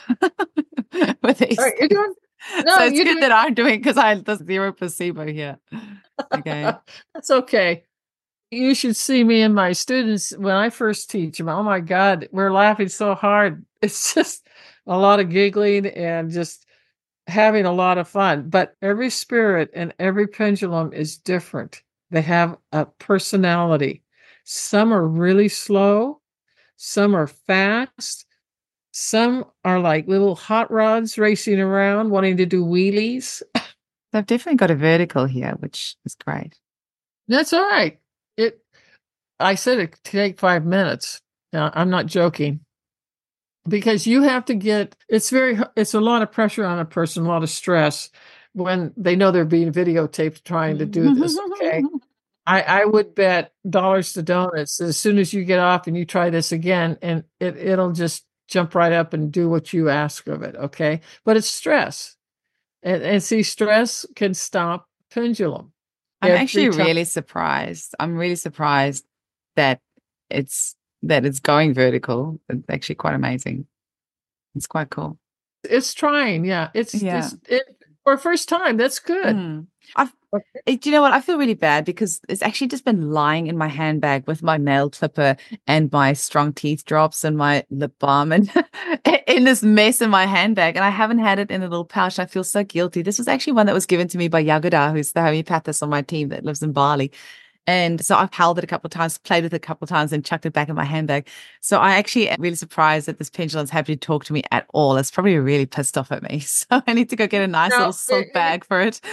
with these. Right, you're doing, no, so it's you're good doing, that I'm doing because I there's zero placebo here. Okay, that's okay. You should see me and my students when I first teach them. Oh my God, we're laughing so hard. It's just a lot of giggling and just having a lot of fun. But every spirit and every pendulum is different. They have a personality. Some are really slow. Some are fast. Some are like little hot rods racing around, wanting to do wheelies. They've definitely got a vertical here, which is great. That's all right. It. I said it could take five minutes. Now, I'm not joking. Because you have to get, it's very, it's a lot of pressure on a person, a lot of stress when they know they're being videotaped trying to do this, okay? I, I would bet dollars to donuts as soon as you get off and you try this again, and it, it'll just jump right up and do what you ask of it, okay? But it's stress. And, and see, stress can stop pendulum. I'm actually time. really surprised. I'm really surprised that it's that it's going vertical. It's actually quite amazing. It's quite cool. It's trying, yeah. It's, yeah. it's it, for first time. That's good. Mm. I've, Okay. eh, do you know what? I feel really bad because it's actually just been lying in my handbag with my nail clipper and my strong teeth drops and my lip balm and in this mess in my handbag. And I haven't had it in a little pouch. I feel so guilty. This was actually one that was given to me by Yagoda, who's the homeopathist on my team that lives in Bali. And so I've held it a couple of times, played with it a couple of times, and chucked it back in my handbag. So I actually am really surprised that this pendulum's happy to talk to me at all. It's probably really pissed off at me. So I need to go get a nice Now, little silk it, bag for it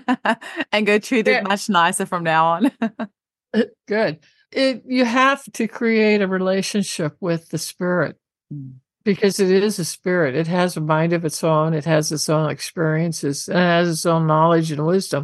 and go treat it it, much nicer from now on. it, good. It, you have to create a relationship with the spirit Mm. because it is a spirit. It has a mind of its own. It has its own experiences. And it has its own knowledge and wisdom.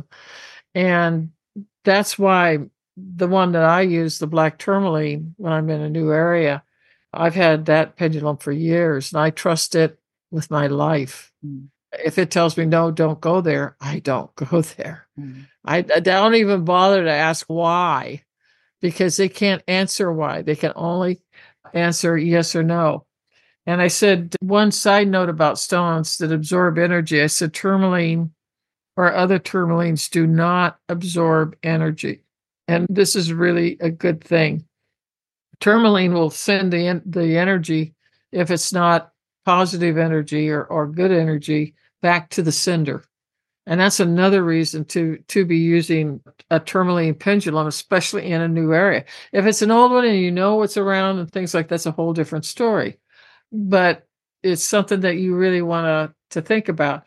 And that's why the one that I use, the black tourmaline, when I'm in a new area, I've had that pendulum for years and I trust it with my life. Mm. If it tells me, no, don't go there, I don't go there. Mm. I, I don't even bother to ask why because they can't answer why. They can only answer yes or no. And I said, one side note about stones that absorb energy, I said tourmaline or other tourmalines do not absorb energy. And this is really a good thing. Tourmaline will send the, the energy, if it's not positive energy or, or good energy, back to the sender. And that's another reason to, to be using a tourmaline pendulum, especially in a new area. If it's an old one and you know what's around and things like that's a whole different story. But it's something that you really want to, to think about.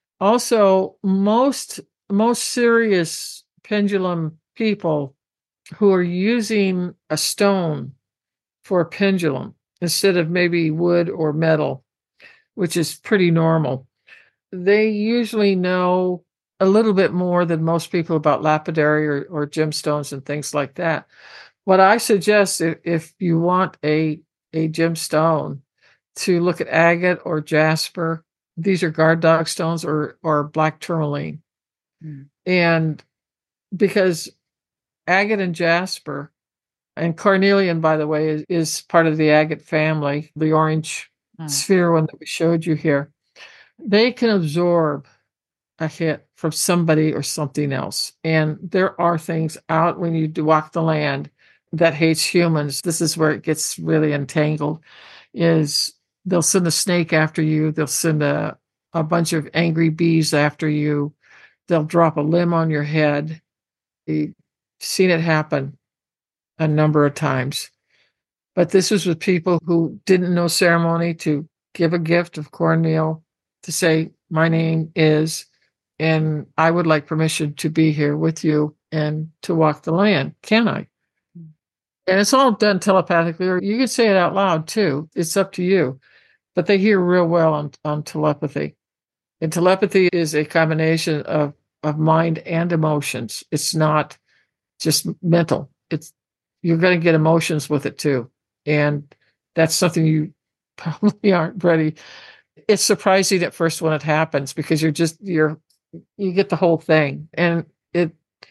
Also, most most serious pendulum people who are using a stone for a pendulum instead of maybe wood or metal, which is pretty normal, they usually know a little bit more than most people about lapidary or, or gemstones and things like that. What I suggest, if, if you want a, a gemstone, to look at agate or jasper. These are guard dog stones or, or black tourmaline. Mm. And because agate and jasper, and carnelian, by the way, is, is part of the agate family, the orange mm. sphere one that we showed you here, they can absorb a hit from somebody or something else. And there are things out when you do walk the land that hates humans. This is where it gets really entangled, is they'll send a snake after you. They'll send a, a bunch of angry bees after you. They'll drop a limb on your head. You've seen it happen a number of times. But this was with people who didn't know ceremony to give a gift of cornmeal, to say, my name is, and I would like permission to be here with you and to walk the land. Can I? And it's all done telepathically, or you can say it out loud too. It's up to you. But they hear real well on, on telepathy. And telepathy is a combination of, of mind and emotions. It's not just mental. It's you're going to get emotions with it too. And that's something you probably aren't ready. It's surprising at first when it happens because you're just you're you get the whole thing. And it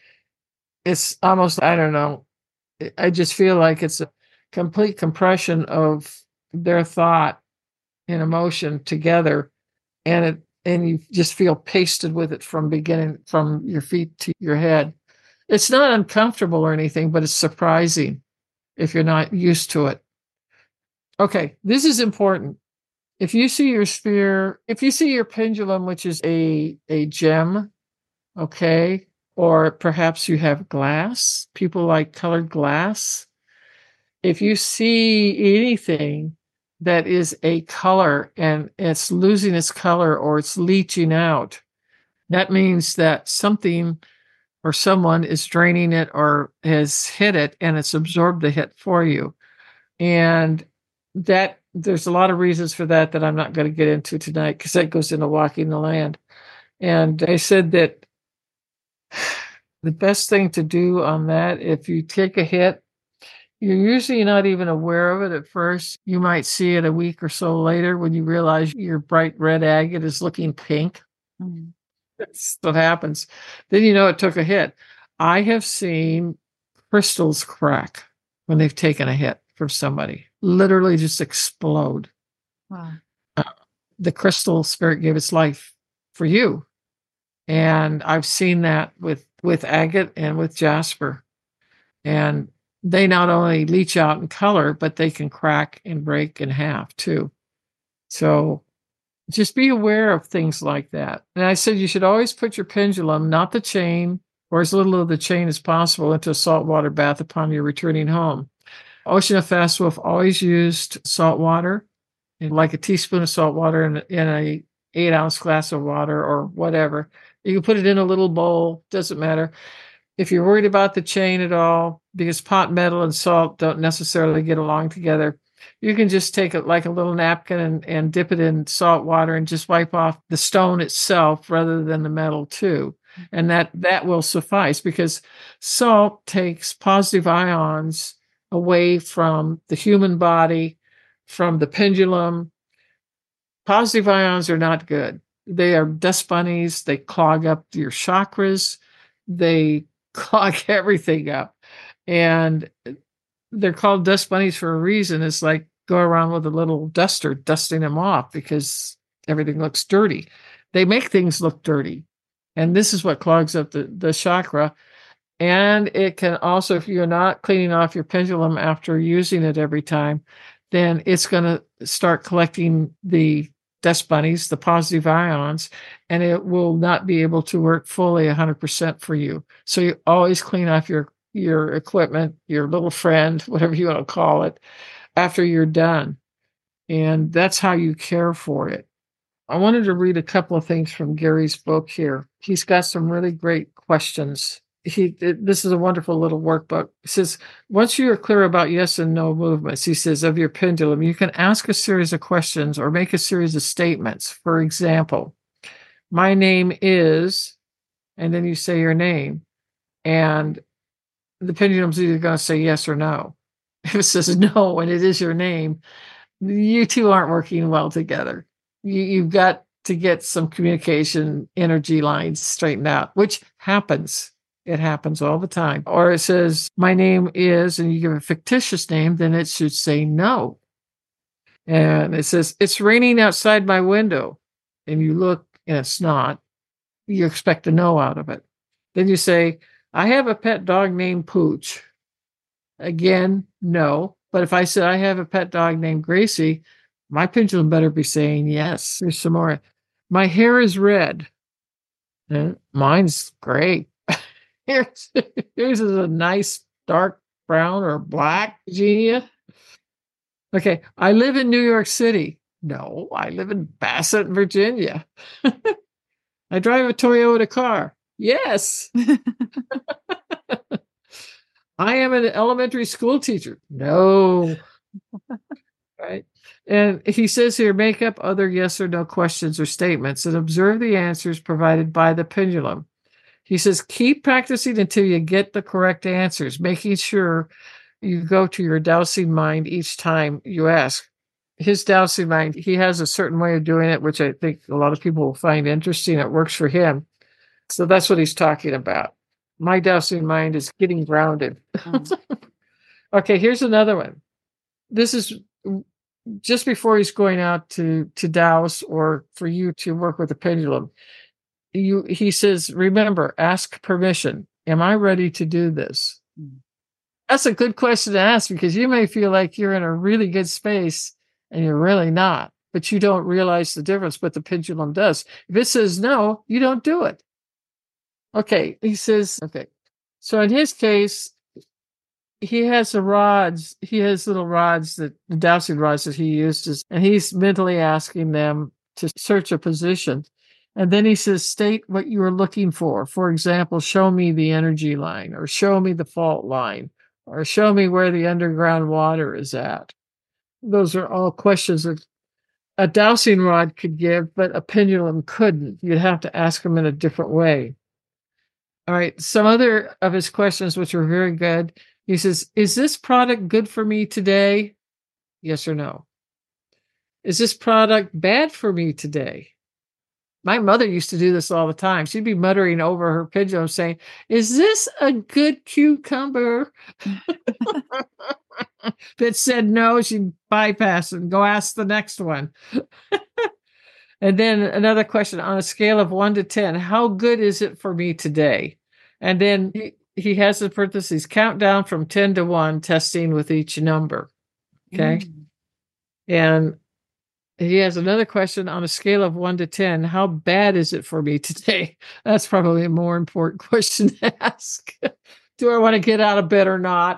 it's almost, I don't know, I just feel like it's a complete compression of their thought and emotion together, and it and you just feel pasted with it from beginning, from your feet to your head. It's not uncomfortable or anything, but it's surprising if you're not used to it. Okay, this is important. If you see your sphere, if you see your pendulum, which is a a gem, okay, or perhaps you have glass, people like colored glass. If you see anything that is a color and it's losing its color or it's leaching out, that means that something or someone is draining it or has hit it and it's absorbed the hit for you. And that there's a lot of reasons for that that I'm not going to get into tonight because that goes into walking the land. And I said that the best thing to do on that, if you take a hit, you're usually not even aware of it at first. You might see it a week or so later when you realize your bright red agate is looking pink. Mm-hmm. That's what happens. Then you know it took a hit. I have seen crystals crack when they've taken a hit from somebody, literally just explode. Wow. Uh, the crystal spirit gave its life for you. And I've seen that with, with agate and with jasper. And they not only leach out in color, but they can crack and break in half too. So just be aware of things like that. And I said you should always put your pendulum, not the chain, or as little of the chain as possible, into a saltwater bath upon your returning home. Ocean of Fast Wolf always used salt water, like a teaspoon of salt water in, in a eight ounce glass of water or whatever. You can put it in a little bowl, doesn't matter. If you're worried about the chain at all, because pot metal and salt don't necessarily get along together, you can just take it like a little napkin and, and dip it in salt water and just wipe off the stone itself rather than the metal too. And that, that will suffice, because salt takes positive ions away from the human body, from the pendulum. Positive ions are not good. They are dust bunnies. They clog up your chakras. They clog everything up. And they're called dust bunnies for a reason. It's like go around with a little duster dusting them off because everything looks dirty. They make things look dirty. And this is what clogs up the, the chakra. And it can also, if you're not cleaning off your pendulum after using it every time, then it's going to start collecting the dust bunnies, the positive ions, and it will not be able to work fully one hundred percent for you. So you always clean off your, your equipment, your little friend, whatever you want to call it, after you're done. And that's how you care for it. I wanted to read a couple of things from Gary's book here. He's got some really great questions. He, this is a wonderful little workbook. He says, once you are clear about yes and no movements, he says, of your pendulum, you can ask a series of questions or make a series of statements. For example, my name is, and then you say your name, and the pendulum's either going to say yes or no. If it says no, and it is your name, you two aren't working well together. You, you've got to get some communication energy lines straightened out, which happens. It happens all the time. Or it says, my name is, and you give a fictitious name, then it should say no. And it says, it's raining outside my window. And you look, and it's not. You expect a no out of it. Then you say, I have a pet dog named Pooch. Again, no. But if I said, I have a pet dog named Gracie, my pendulum better be saying yes. Here's some more. My hair is red. And mine's gray. Here's, here's a nice dark brown or black, Genia. Okay, I live in New York City. No, I live in Bassett, Virginia. I drive a Toyota car. Yes. I am an elementary school teacher. No. Right. And he says here, make up other yes or no questions or statements and observe the answers provided by the pendulum. He says, keep practicing until you get the correct answers, making sure you go to your dowsing mind each time you ask. His dowsing mind, he has a certain way of doing it, which I think a lot of people will find interesting. It works for him. So that's what he's talking about. My dowsing mind is getting grounded. Mm. Okay, here's another one. This is just before he's going out to, to douse or for you to work with the pendulum. You, he says, remember, ask permission. Am I ready to do this? Mm. That's a good question to ask, because you may feel like you're in a really good space and you're really not, but you don't realize the difference, but the pendulum does. If it says no, you don't do it. Okay, he says, okay. So in his case, he has the rods, he has little rods, that the dowsing rods that he uses, and he's mentally asking them to search a position. And then he says, state what you are looking for. For example, show me the energy line, or show me the fault line, or show me where the underground water is at. Those are all questions that a dowsing rod could give, but a pendulum couldn't. You'd have to ask them in a different way. All right. Some other of his questions, which are very good. He says, is this product good for me today? Yes or no? Is this product bad for me today? My mother used to do this all the time. She'd be muttering over her pendulum saying, is this a good cucumber? If it said no, she'd bypass and go ask the next one. And then another question, on a scale of one to ten, how good is it for me today? And then he, he has in parentheses, countdown from ten to one, testing with each number. Okay. Mm. And he has another question, on a scale of one to ten, how bad is it for me today? That's probably a more important question to ask. Do I want to get out of bed or not?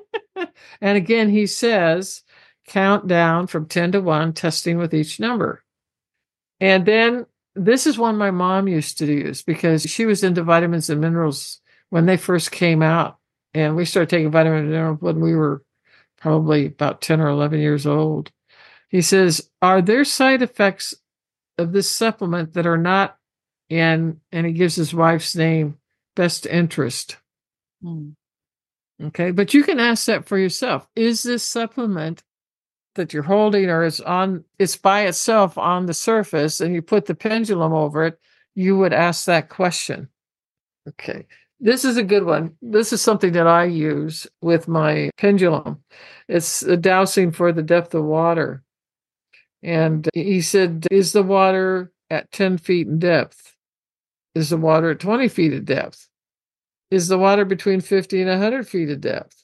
And again, he says, count down from ten to one, testing with each number. And then this is one my mom used to use because she was into vitamins and minerals when they first came out. And we started taking vitamins and minerals when we were probably about ten or eleven years old. He says, are there side effects of this supplement that are not in, and he gives his wife's name, best interest? Mm. Okay, but you can ask that for yourself. Is this supplement that you're holding, or is on, it's by itself on the surface and you put the pendulum over it, you would ask that question. Okay, this is a good one. This is something that I use with my pendulum. It's a dowsing for the depth of water. And he said, is the water at ten feet in depth? Is the water at twenty feet in depth? Is the water between fifty and one hundred feet of depth?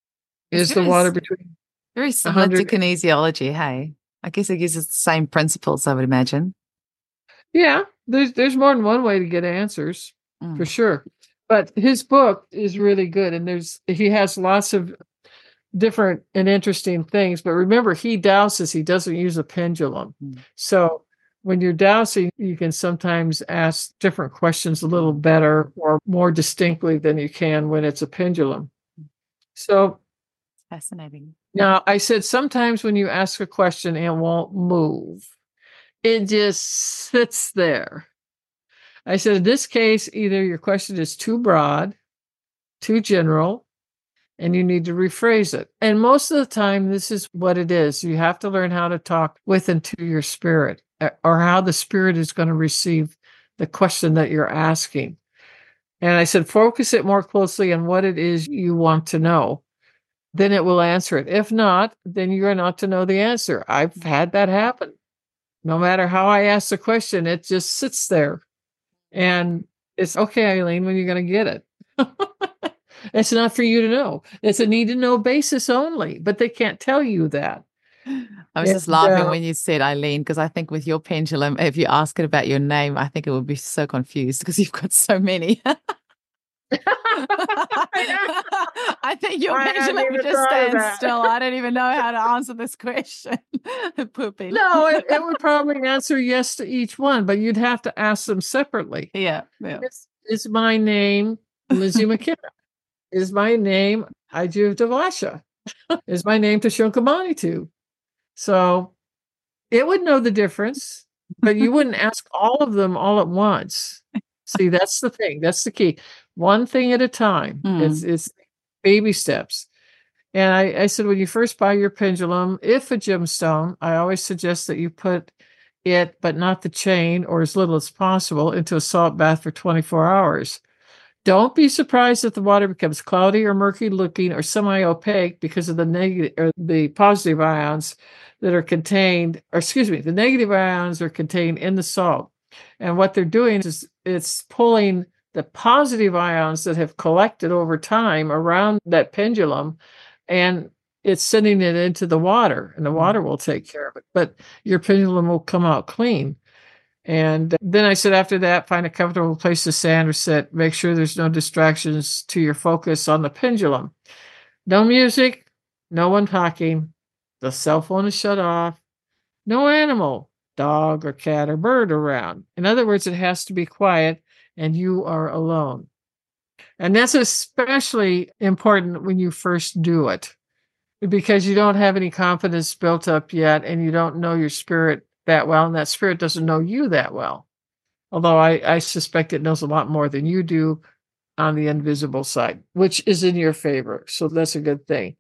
Is the water between... Very similar to kinesiology, hey? I guess it uses the same principles, I would imagine. Yeah, there's there's more than one way to get answers, mm. for sure. But his book is really good, and there's he has lots of different and interesting things. But remember, he douses, he doesn't use a pendulum. Mm. So when you're dowsing, you can sometimes ask different questions a little better or more distinctly than you can when it's a pendulum. So fascinating. Now, I said sometimes when you ask a question, it won't move. It just sits there. I said, in this case, either your question is too broad, too general, and you need to rephrase it. And most of the time, this is what it is. You have to learn how to talk with and to your spirit, or how the spirit is going to receive the question that you're asking. And I said, focus it more closely on what it is you want to know. Then it will answer it. If not, then you're not to know the answer. I've had that happen. No matter how I ask the question, it just sits there. And it's, okay, Eileen, when are you going to get it? It's not for you to know. It's a need to know basis only, but they can't tell you that. I was and, just laughing uh, when you said Eileen, because I think with your pendulum, if you ask it about your name, I think it would be so confused because you've got so many. I think your pendulum would just stand still. I don't even know how to answer this question. Poopy. No, it, it would probably answer yes to each one, but you'd have to ask them separately. Yeah. yeah. Is, is my name Lizzie McKenna? Is my name Iju Devasha? Is my name Tashunka Manitou? So it would know the difference, but you wouldn't ask all of them all at once. See, that's the thing. That's the key. One thing at a time. Mm. It's it's baby steps. And I, I said, when you first buy your pendulum, if a gemstone, I always suggest that you put it, but not the chain, or as little as possible, into a salt bath for twenty-four hours. Don't be surprised if the water becomes cloudy or murky looking or semi-opaque because of the negative or the positive ions that are contained, or excuse me, the negative ions are contained in the salt. And what they're doing is it's pulling the positive ions that have collected over time around that pendulum, and it's sending it into the water, and the water will take care of it. But your pendulum will come out clean. And then I said, after that, find a comfortable place to stand or sit. Make sure there's no distractions to your focus on the pendulum. No music, no one talking. The cell phone is shut off. No animal, dog or cat or bird around. In other words, it has to be quiet and you are alone. And that's especially important when you first do it, because you don't have any confidence built up yet and you don't know your spirit that well, and that spirit doesn't know you that well. Although I, I suspect it knows a lot more than you do on the invisible side, which is in your favor. So that's a good thing.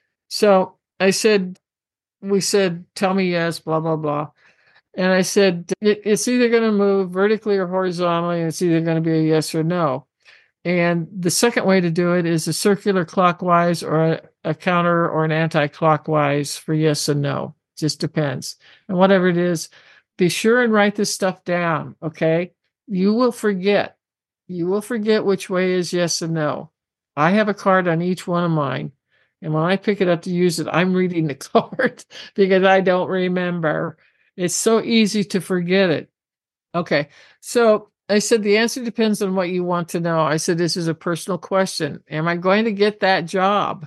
So I said, we said, tell me yes, blah, blah, blah. And I said, it, it's either going to move vertically or horizontally, and it's either going to be a yes or no. And the second way to do it is a circular clockwise or a, a counter or an anti-clockwise for yes and no. Just depends. And whatever it is, be sure and write this stuff down, okay? You will forget. You will forget which way is yes and no. I have a card on each one of mine. And when I pick it up to use it, I'm reading the card because I don't remember. It's so easy to forget it. Okay. So I said, the answer depends on what you want to know. I said, this is a personal question. Am I going to get that job?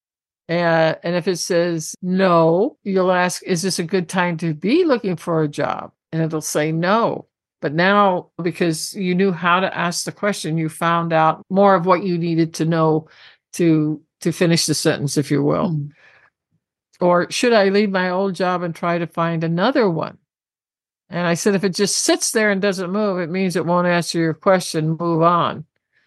Uh, and if it says no, you'll ask, is this a good time to be looking for a job? And it'll say no. But now, because you knew how to ask the question, you found out more of what you needed to know to, to finish the sentence, if you will. Mm. Or should I leave my old job and try to find another one? And I said, if it just sits there and doesn't move, it means it won't answer your question, move on.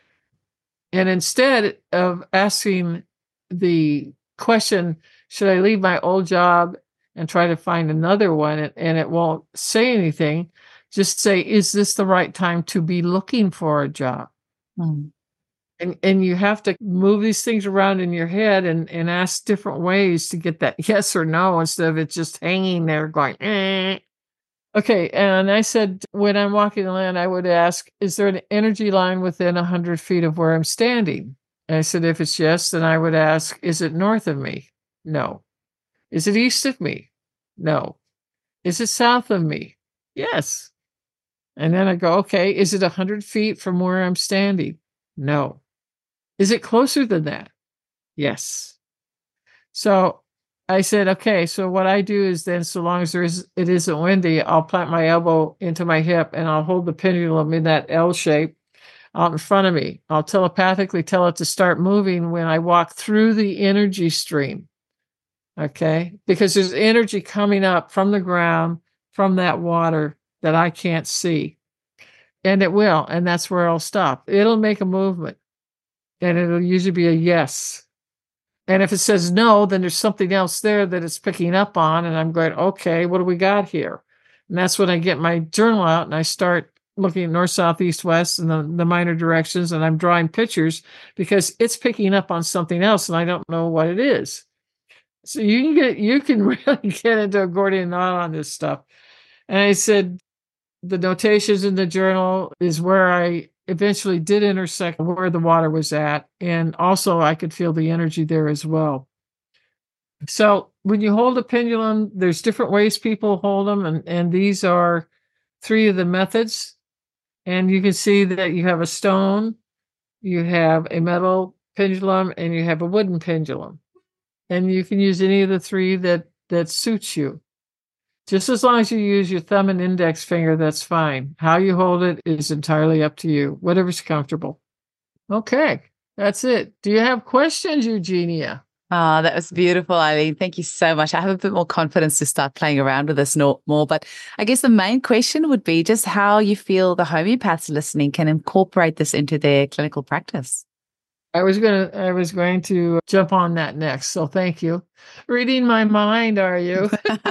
And instead of asking the question, should I leave my old job and try to find another one, and, and it won't say anything, just say, is this the right time to be looking for a job? Mm. And and you have to move these things around in your head and, and ask different ways to get that yes or no, instead of it just hanging there going, eh. Okay, and I said, when I'm walking the land, I would ask, is there an energy line within one hundred feet of where I'm standing? And I said, if it's yes, then I would ask, is it north of me? No. Is it east of me? No. Is it south of me? Yes. And then I go, okay, is it one hundred feet from where I'm standing? No. Is it closer than that? Yes. So I said, okay, so what I do is then, so long as there is, it isn't windy, I'll plant my elbow into my hip and I'll hold the pendulum in that L shape out in front of me. I'll telepathically tell it to start moving when I walk through the energy stream. Okay? Because there's energy coming up from the ground, from that water that I can't see. And it will, and that's where I'll stop. It'll make a movement, and it'll usually be a yes. And if it says no, then there's something else there that it's picking up on, and I'm going, okay, what do we got here? And that's when I get my journal out and I start looking at north, south, east, west, and the, the minor directions, and I'm drawing pictures because it's picking up on something else, and I don't know what it is. So you can get, you can really get into a Gordian knot on this stuff. And I said, the notations in the journal is where I eventually did intersect where the water was at. And also I could feel the energy there as well. So when you hold a pendulum, there's different ways people hold them. And, and these are three of the methods. And you can see that you have a stone, you have a metal pendulum, and you have a wooden pendulum. And you can use any of the three that, that suits you. Just as long as you use your thumb and index finger, that's fine. How you hold it is entirely up to you, whatever's comfortable. Okay, that's it. Do you have questions, Eugenia? Oh, that was beautiful, Eileen. Thank you so much. I have a bit more confidence to start playing around with this more. But I guess the main question would be just how you feel the homeopaths listening can incorporate this into their clinical practice. I was gonna, I was going to jump on that next. So thank you. Reading my mind, are you?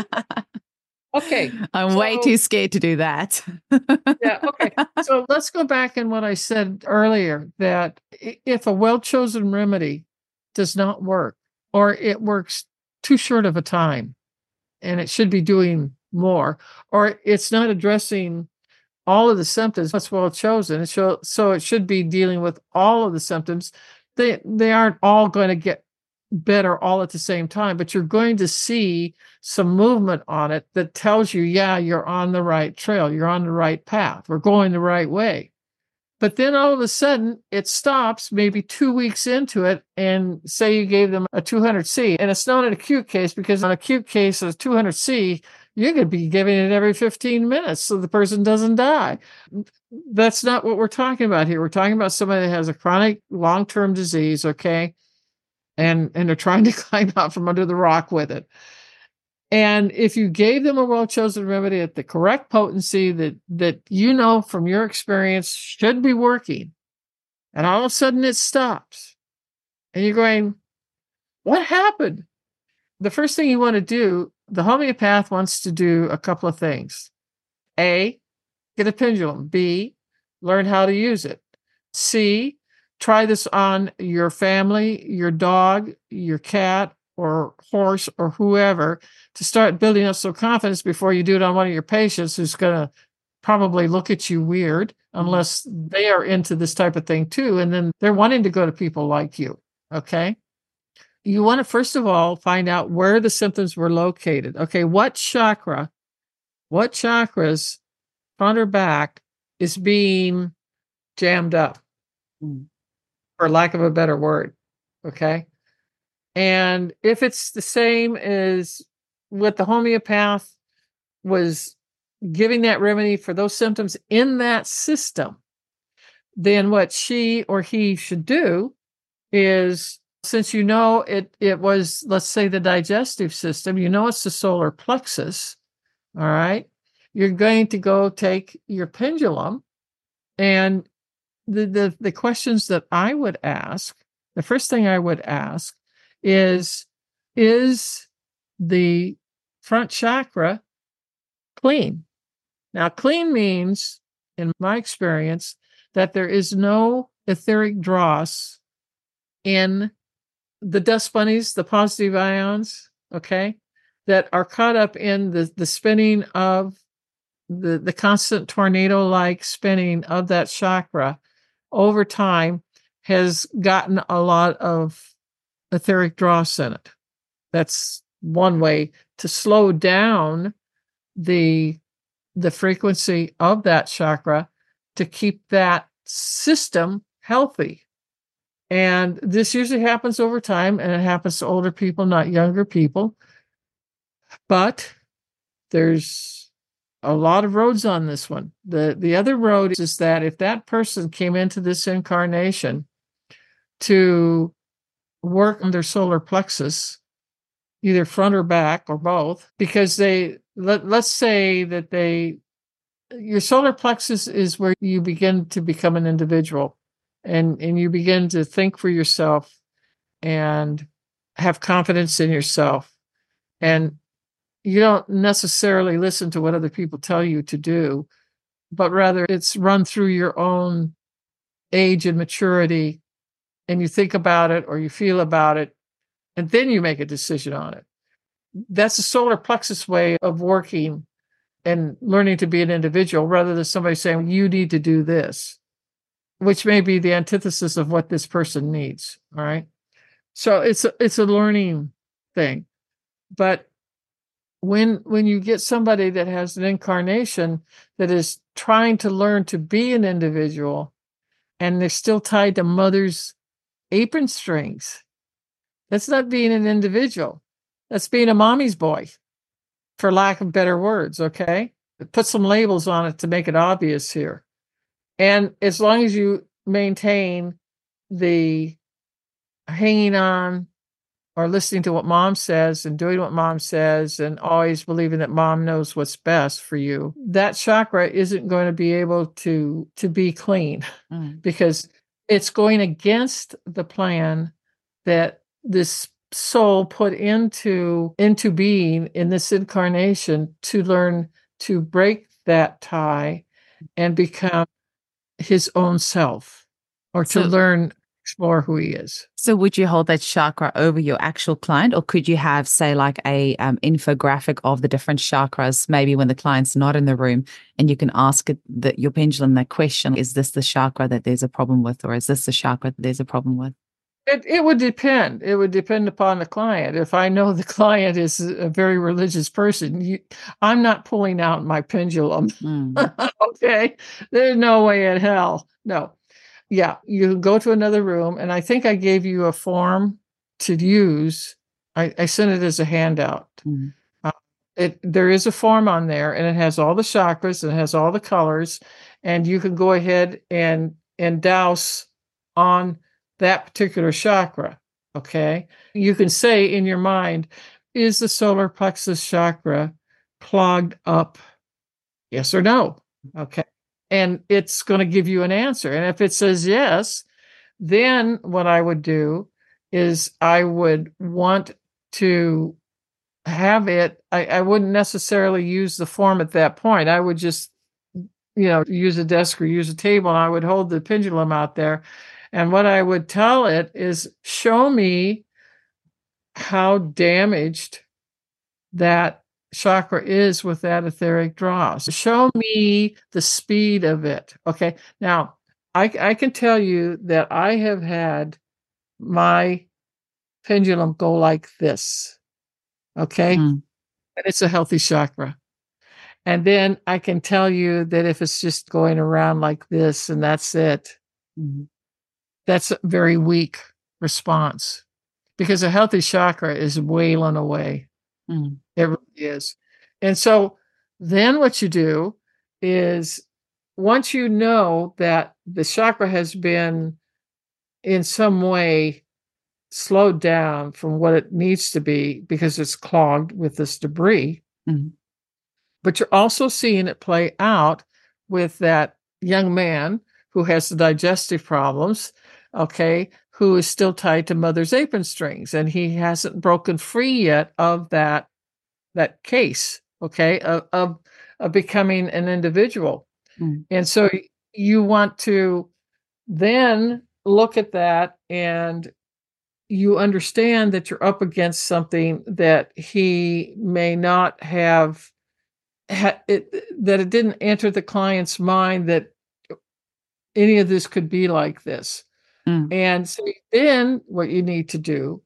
Okay. I'm so, way too scared to do that. Yeah. Okay. So let's go back in what I said earlier, that if a well-chosen remedy does not work, or it works too short of a time and it should be doing more, or it's not addressing all of the symptoms, that's well chosen. So, so it should be dealing with all of the symptoms. They, they aren't all going to get better all at the same time, but you're going to see some movement on it that tells you, yeah, you're on the right trail. You're on the right path. We're going the right way. But then all of a sudden it stops maybe two weeks into it. And say you gave them a two hundred C, and it's not an acute case, because an acute case of two hundred C, you're going to be giving it every fifteen minutes so the person doesn't die. That's not what we're talking about here. We're talking about somebody that has a chronic long-term disease, okay? And, and they're trying to climb out from under the rock with it. And if you gave them a well-chosen remedy at the correct potency that, that you know from your experience should be working, and all of a sudden it stops, and you're going, what happened? The first thing you want to do, the homeopath wants to do a couple of things. A, get a pendulum. B, learn how to use it. C, try this on your family, your dog, your cat, or horse or whoever to start building up some confidence before you do it on one of your patients who's going to probably look at you weird unless they are into this type of thing too. And then they're wanting to go to people like you. Okay. You want to, first of all, find out where the symptoms were located. Okay. What chakra, what chakras, front or back, is being jammed up, mm. for lack of a better word. Okay. And if it's the same as what the homeopath was giving that remedy for those symptoms in that system, then what she or he should do is, since you know it, it was, let's say, the digestive system, you know it's the solar plexus, all right? You're going to go take your pendulum, and the, the, the questions that I would ask, the first thing I would ask is, is the front chakra clean? Now, clean means, in my experience, that there is no etheric dross in the dust bunnies, the positive ions, okay, that are caught up in the, the spinning of the, the constant tornado-like spinning of that chakra over time has gotten a lot of etheric dross in it. That's one way to slow down the the frequency of that chakra to keep that system healthy. And this usually happens over time, and it happens to older people, not younger people. But there's a lot of roads on this one. The, the other road is that if that person came into this incarnation to work on their solar plexus, either front or back or both, because they, let, let's say that they, your solar plexus is where you begin to become an individual, and, and you begin to think for yourself and have confidence in yourself. And you don't necessarily listen to what other people tell you to do, but rather it's run through your own age and maturity, and you think about it or you feel about it, and then you make a decision on it. That's a solar plexus way of working and learning to be an individual, rather than somebody saying, you need to do this, which may be the antithesis of what this person needs. All right. So it's a, it's a learning thing. But when, when you get somebody that has an incarnation that is trying to learn to be an individual, and they're still tied to mother's apron strings, that's not being an individual. That's being a mommy's boy, for lack of better words, okay? Put some labels on it to make it obvious here. And as long as you maintain the hanging on or listening to what mom says and doing what mom says and always believing that mom knows what's best for you, that chakra isn't going to be able to, to be clean, mm. because it's going against the plan that this soul put into into being in this incarnation to learn to break that tie and become his own self, or to so, learn, explore who he is. So would you hold that chakra over your actual client, or could you have, say, like a um, infographic of the different chakras, maybe when the client's not in the room, and you can ask it, the, your pendulum that question, is this the chakra that there's a problem with, or is this the chakra that there's a problem with? It it would depend. It would depend upon the client. If I know the client is a very religious person, you, I'm not pulling out my pendulum. Mm. Okay? There's no way in hell. No. Yeah, you go to another room, and I think I gave you a form to use. I, I sent it as a handout. Mm. Uh, it there is a form on there, and it has all the chakras, and it has all the colors, and you can go ahead and and douse on that particular chakra, okay? You can say in your mind, is the solar plexus chakra clogged up? Yes or no, okay? And it's going to give you an answer. And if it says yes, then what I would do is I would want to have it, I, I wouldn't necessarily use the form at that point. I would just, you know, use a desk or use a table, and I would hold the pendulum out there. And what I would tell it is, show me how damaged that chakra is with that etheric draw. So show me the speed of it. Okay. Now, I, I can tell you that I have had my pendulum go like this. Okay. Mm. And it's a healthy chakra. And then I can tell you that if it's just going around like this and that's it, Mm. that's a very weak response, because a healthy chakra is wailing away. Mm. It really is. And so then what you do is, once you know that the chakra has been in some way slowed down from what it needs to be because it's clogged with this debris, Mm. but you're also seeing it play out with that young man who has the digestive problems, okay, who is still tied to mother's apron strings, and he hasn't broken free yet of that that case, okay, of, of, of becoming an individual. Mm. And so you want to then look at that, and you understand that you're up against something that he may not have, ha- it, that it didn't enter the client's mind that any of this could be like this. Mm. And so then what you need to do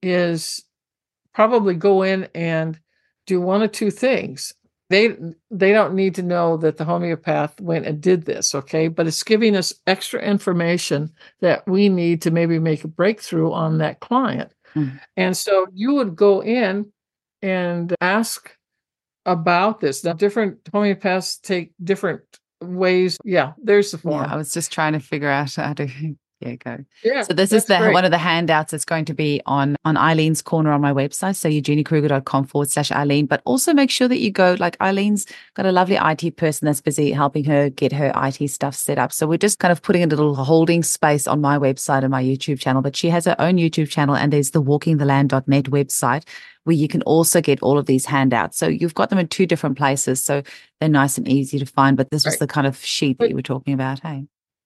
is probably go in and do one of two things. They they don't need to know that the homeopath went and did this, okay? But it's giving us extra information that we need to maybe make a breakthrough on that client. Mm. And so you would go in and ask about this. Now, different homeopaths take different ways. Yeah, there's the form. Yeah, I was just trying to figure out how to yeah, go. Yeah, so this is that's the great. one of the handouts that's going to be on on Eileen's Corner on my website, so eugeniekruger.com forward slash Eileen. But also make sure that you go, like Eileen's got a lovely I T person that's busy helping her get her I T stuff set up. So we're just kind of putting a little holding space on my website and my YouTube channel. But she has her own YouTube channel, and there's the walking the land dot net website where you can also get all of these handouts. So you've got them in two different places, so they're nice and easy to find. But this was Right. the kind of sheet that you were talking about, hey?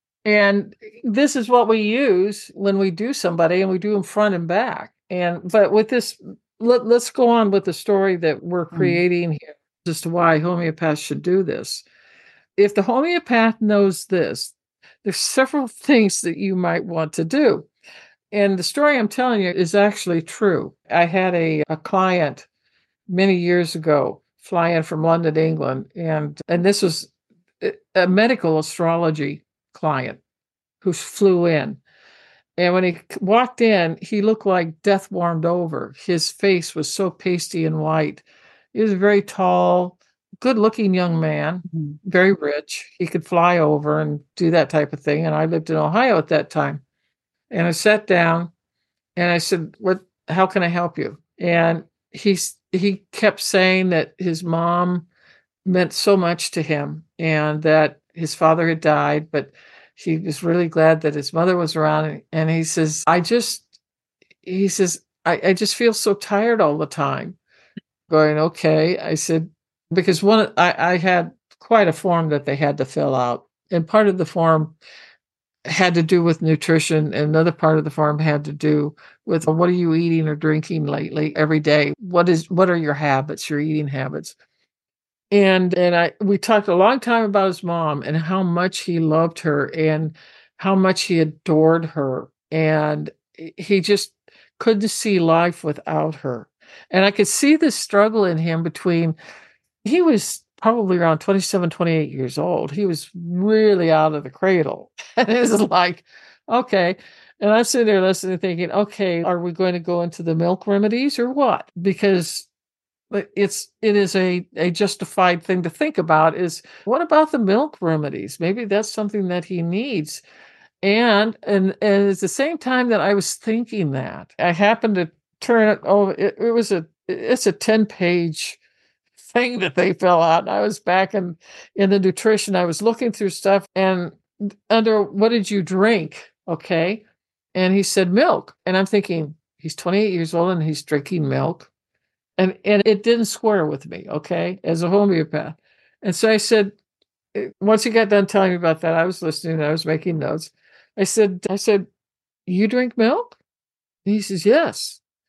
And this is what we use when we do somebody, and we do them front and back. And but with this, let, let's go on with the story that we're creating mm. here as to why homeopaths should do this. If the homeopath knows this, there's several things that you might want to do. And the story I'm telling you is actually true. I had a, a client many years ago fly in from London, England, and and this was a medical astrology client who flew in. And when he walked in, he looked like death warmed over. His face was so pasty and white. He was a very tall, good-looking young man, mm-hmm. very rich. He could fly over and do that type of thing. And I lived in Ohio at that time. And I sat down and I said, "What? How can I help you?" And he, he kept saying that his mom meant so much to him, and that his father had died, but he was really glad that his mother was around. And he says, I just, he says, I, I just feel so tired all the time. Going, okay. I said, because one, I, I had quite a form that they had to fill out. And part of the form had to do with nutrition. And another part of the form had to do with, what are you eating or drinking lately every day? What is, what are your habits, your eating habits? And and I we talked a long time about his mom and how much he loved her and how much he adored her. And he just couldn't see life without her. And I could see the struggle in him between, he was probably around twenty-seven, twenty-eight years old. He was really out of the cradle. And it was like, okay. And I'm sitting there listening, thinking, okay, are we going to go into the milk remedies or what? Because it's it is a, a justified thing to think about is, what about the milk remedies? Maybe that's something that he needs. And and, and at the same time that I was thinking that, I happened to turn it over. It, it was a it's a ten page thing that they fill out. And I was back in, in the nutrition. I was looking through stuff, and under what did you drink? Okay. And he said milk. And I'm thinking, he's twenty-eight years old and he's drinking milk. And and it didn't square with me, okay, as a homeopath. And so I said, once he got done telling me about that, I was listening and I was making notes. I said, I said, you drink milk? And he says, yes.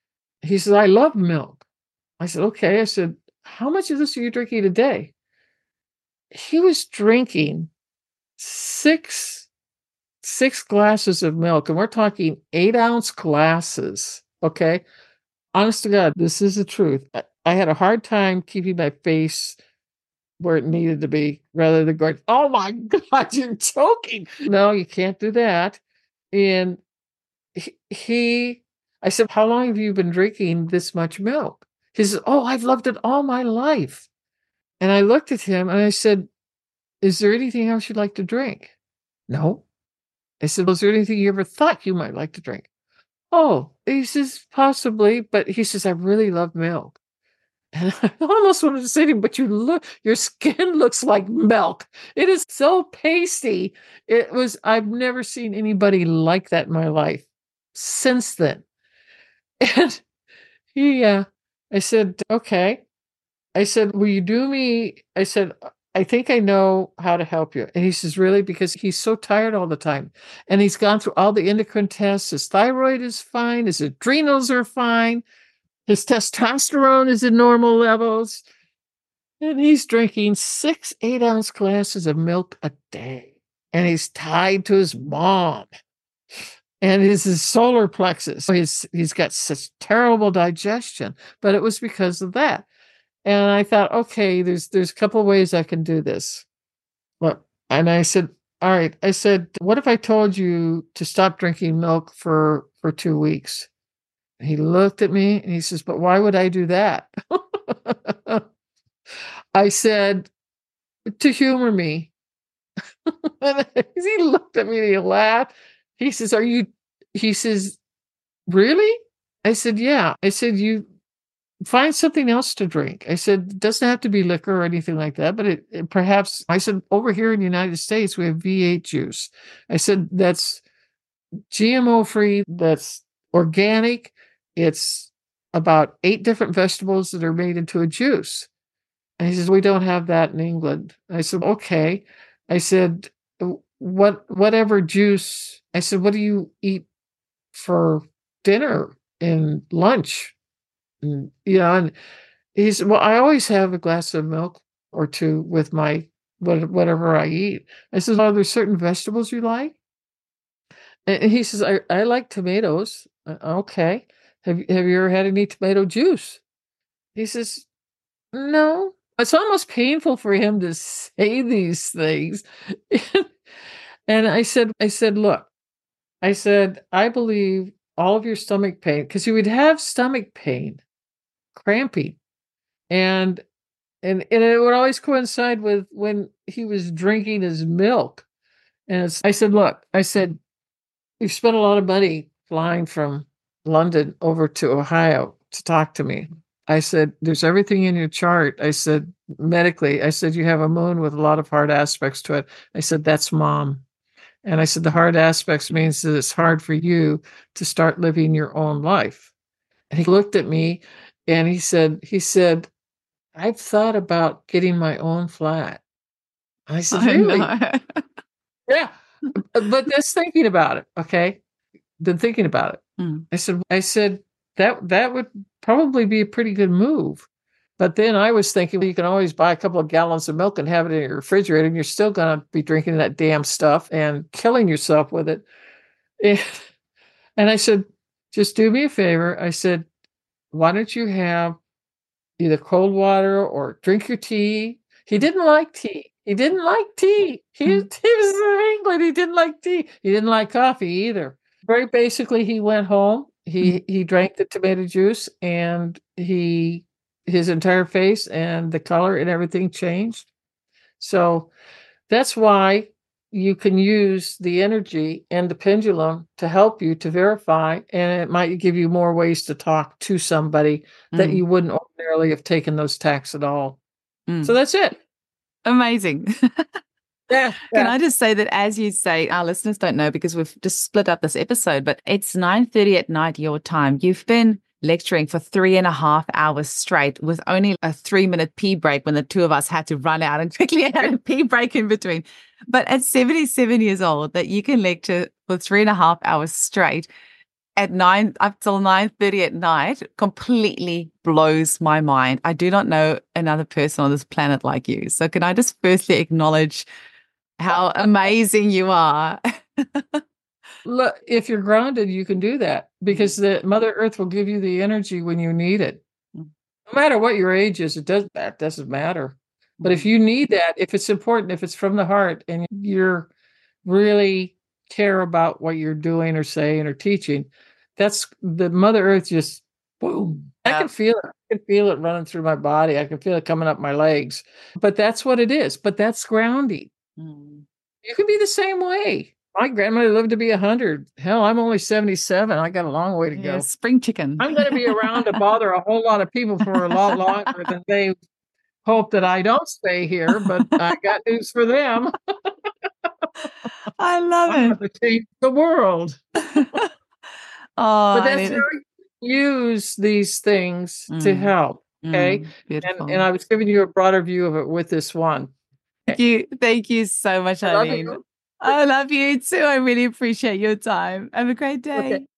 He says, I love milk. I said, okay. I said, how much of this are you drinking a day? He was drinking six, six glasses of milk, and we're talking eight ounce glasses. Okay. Honest to God, this is the truth. I, I had a hard time keeping my face where it needed to be rather than going, oh my God, you're choking. No, you can't do that. And he, he, I said, how long have you been drinking this much milk? He said, oh, I've loved it all my life. And I looked at him and I said, is there anything else you'd like to drink? No. I said, was there anything you ever thought you might like to drink? Oh, he says, possibly, but he says, I really love milk. And I almost wanted to say to him, but you look, your skin looks like milk. It is so pasty. It was, I've never seen anybody like that in my life since then. And he, uh, I said, okay. I said, will you do me? I said, I think I know how to help you. And he says, really? Because he's so tired all the time. And he's gone through all the endocrine tests. His thyroid is fine. His adrenals are fine. His testosterone is in normal levels. And he's drinking six eight ounce glasses of milk a day. And he's tied to his mom. And his, his solar plexus. He's, he's got such terrible digestion. But it was because of that. And I thought, okay, there's there's a couple of ways I can do this. Well, and I said, all right. I said, what if I told you to stop drinking milk for, for two weeks? And he looked at me and he says, but why would I do that? I said, to humor me. And he looked at me and he laughed. He says, are you, he says, really? I said, yeah. I said, you find something else to drink. I said, it doesn't have to be liquor or anything like that, but it, it perhaps, I said, over here in the United States, we have V eight juice. I said, that's G M O free, that's organic. It's about eight different vegetables that are made into a juice. And he says, we don't have that in England. I said, okay. I said, what, whatever juice, I said, what do you eat for dinner and lunch? And, you know, and he said, well, I always have a glass of milk or two with my, whatever I eat. I said, are there certain vegetables you like? And he says, I, I like tomatoes. Okay. Have, have you ever had any tomato juice? He says, no. It's almost painful for him to say these things. And I said, I said, look, I said, I believe all of your stomach pain, because he would have stomach pain, cramping. And, and, and it would always coincide with when he was drinking his milk. And it's, I said, look, I said, you've spent a lot of money flying from London over to Ohio to talk to me. I said, there's everything in your chart. I said, medically, I said, you have a moon with a lot of hard aspects to it. I said, that's mom. And I said, the hard aspects means that it's hard for you to start living your own life. And he looked at me and he said, he said, I've thought about getting my own flat. I said, really? I yeah. But just thinking about it. Okay. Been thinking about it. Mm. I said, I said, that, that would probably be a pretty good move. But then I was thinking, well, you can always buy a couple of gallons of milk and have it in your refrigerator, and you're still going to be drinking that damn stuff and killing yourself with it. And, and I said, just do me a favor. I said, why don't you have either cold water or drink your tea? He didn't like tea. He didn't like tea. He, he was in England. He didn't like tea. He didn't like coffee either. Very basically, he went home. He he drank the tomato juice, and he his entire face and the color and everything changed. So that's why you can use the energy and the pendulum to help you to verify, and it might give you more ways to talk to somebody mm. that you wouldn't ordinarily have taken those tacks at all. Mm. So that's it. Amazing. Yeah, yeah. Can I just say that, as you say, our listeners don't know because we've just split up this episode, but it's nine thirty at night your time. You've been lecturing for three and a half hours straight with only a three-minute pee break when the two of us had to run out and quickly had a pee break in between. But at seventy-seven years old, that you can lecture for three and a half hours straight, at nine up till nine thirty at night completely blows my mind. I do not know another person on this planet like you. So can I just firstly acknowledge how amazing you are? Look, if you're grounded, you can do that because the Mother Earth will give you the energy when you need it. No matter what your age is, it does that doesn't matter. But if you need that, if it's important, if it's from the heart and you're really care about what you're doing or saying or teaching, that's the Mother Earth just boom. Yeah. I can feel it. I can feel it running through my body. I can feel it coming up my legs. But that's what it is. But that's grounding. Mm. You can be the same way. My grandmother lived to be one hundred. Hell, I'm only seventy-seven. I got a long way to Yeah, go. spring chicken. I'm going to be around to bother a whole lot of people for a lot longer than they hope that I don't stay here, but I got news for them. I love I'm it. going to change the world. Oh, But that's Eileen. how you use these things to Mm, help. Okay. mm, beautiful. And, and I was giving you a broader view of it with this one. Thank you. Thank you so much, I love Eileen. you. I love you too. I really appreciate your time. Have a great day. Okay.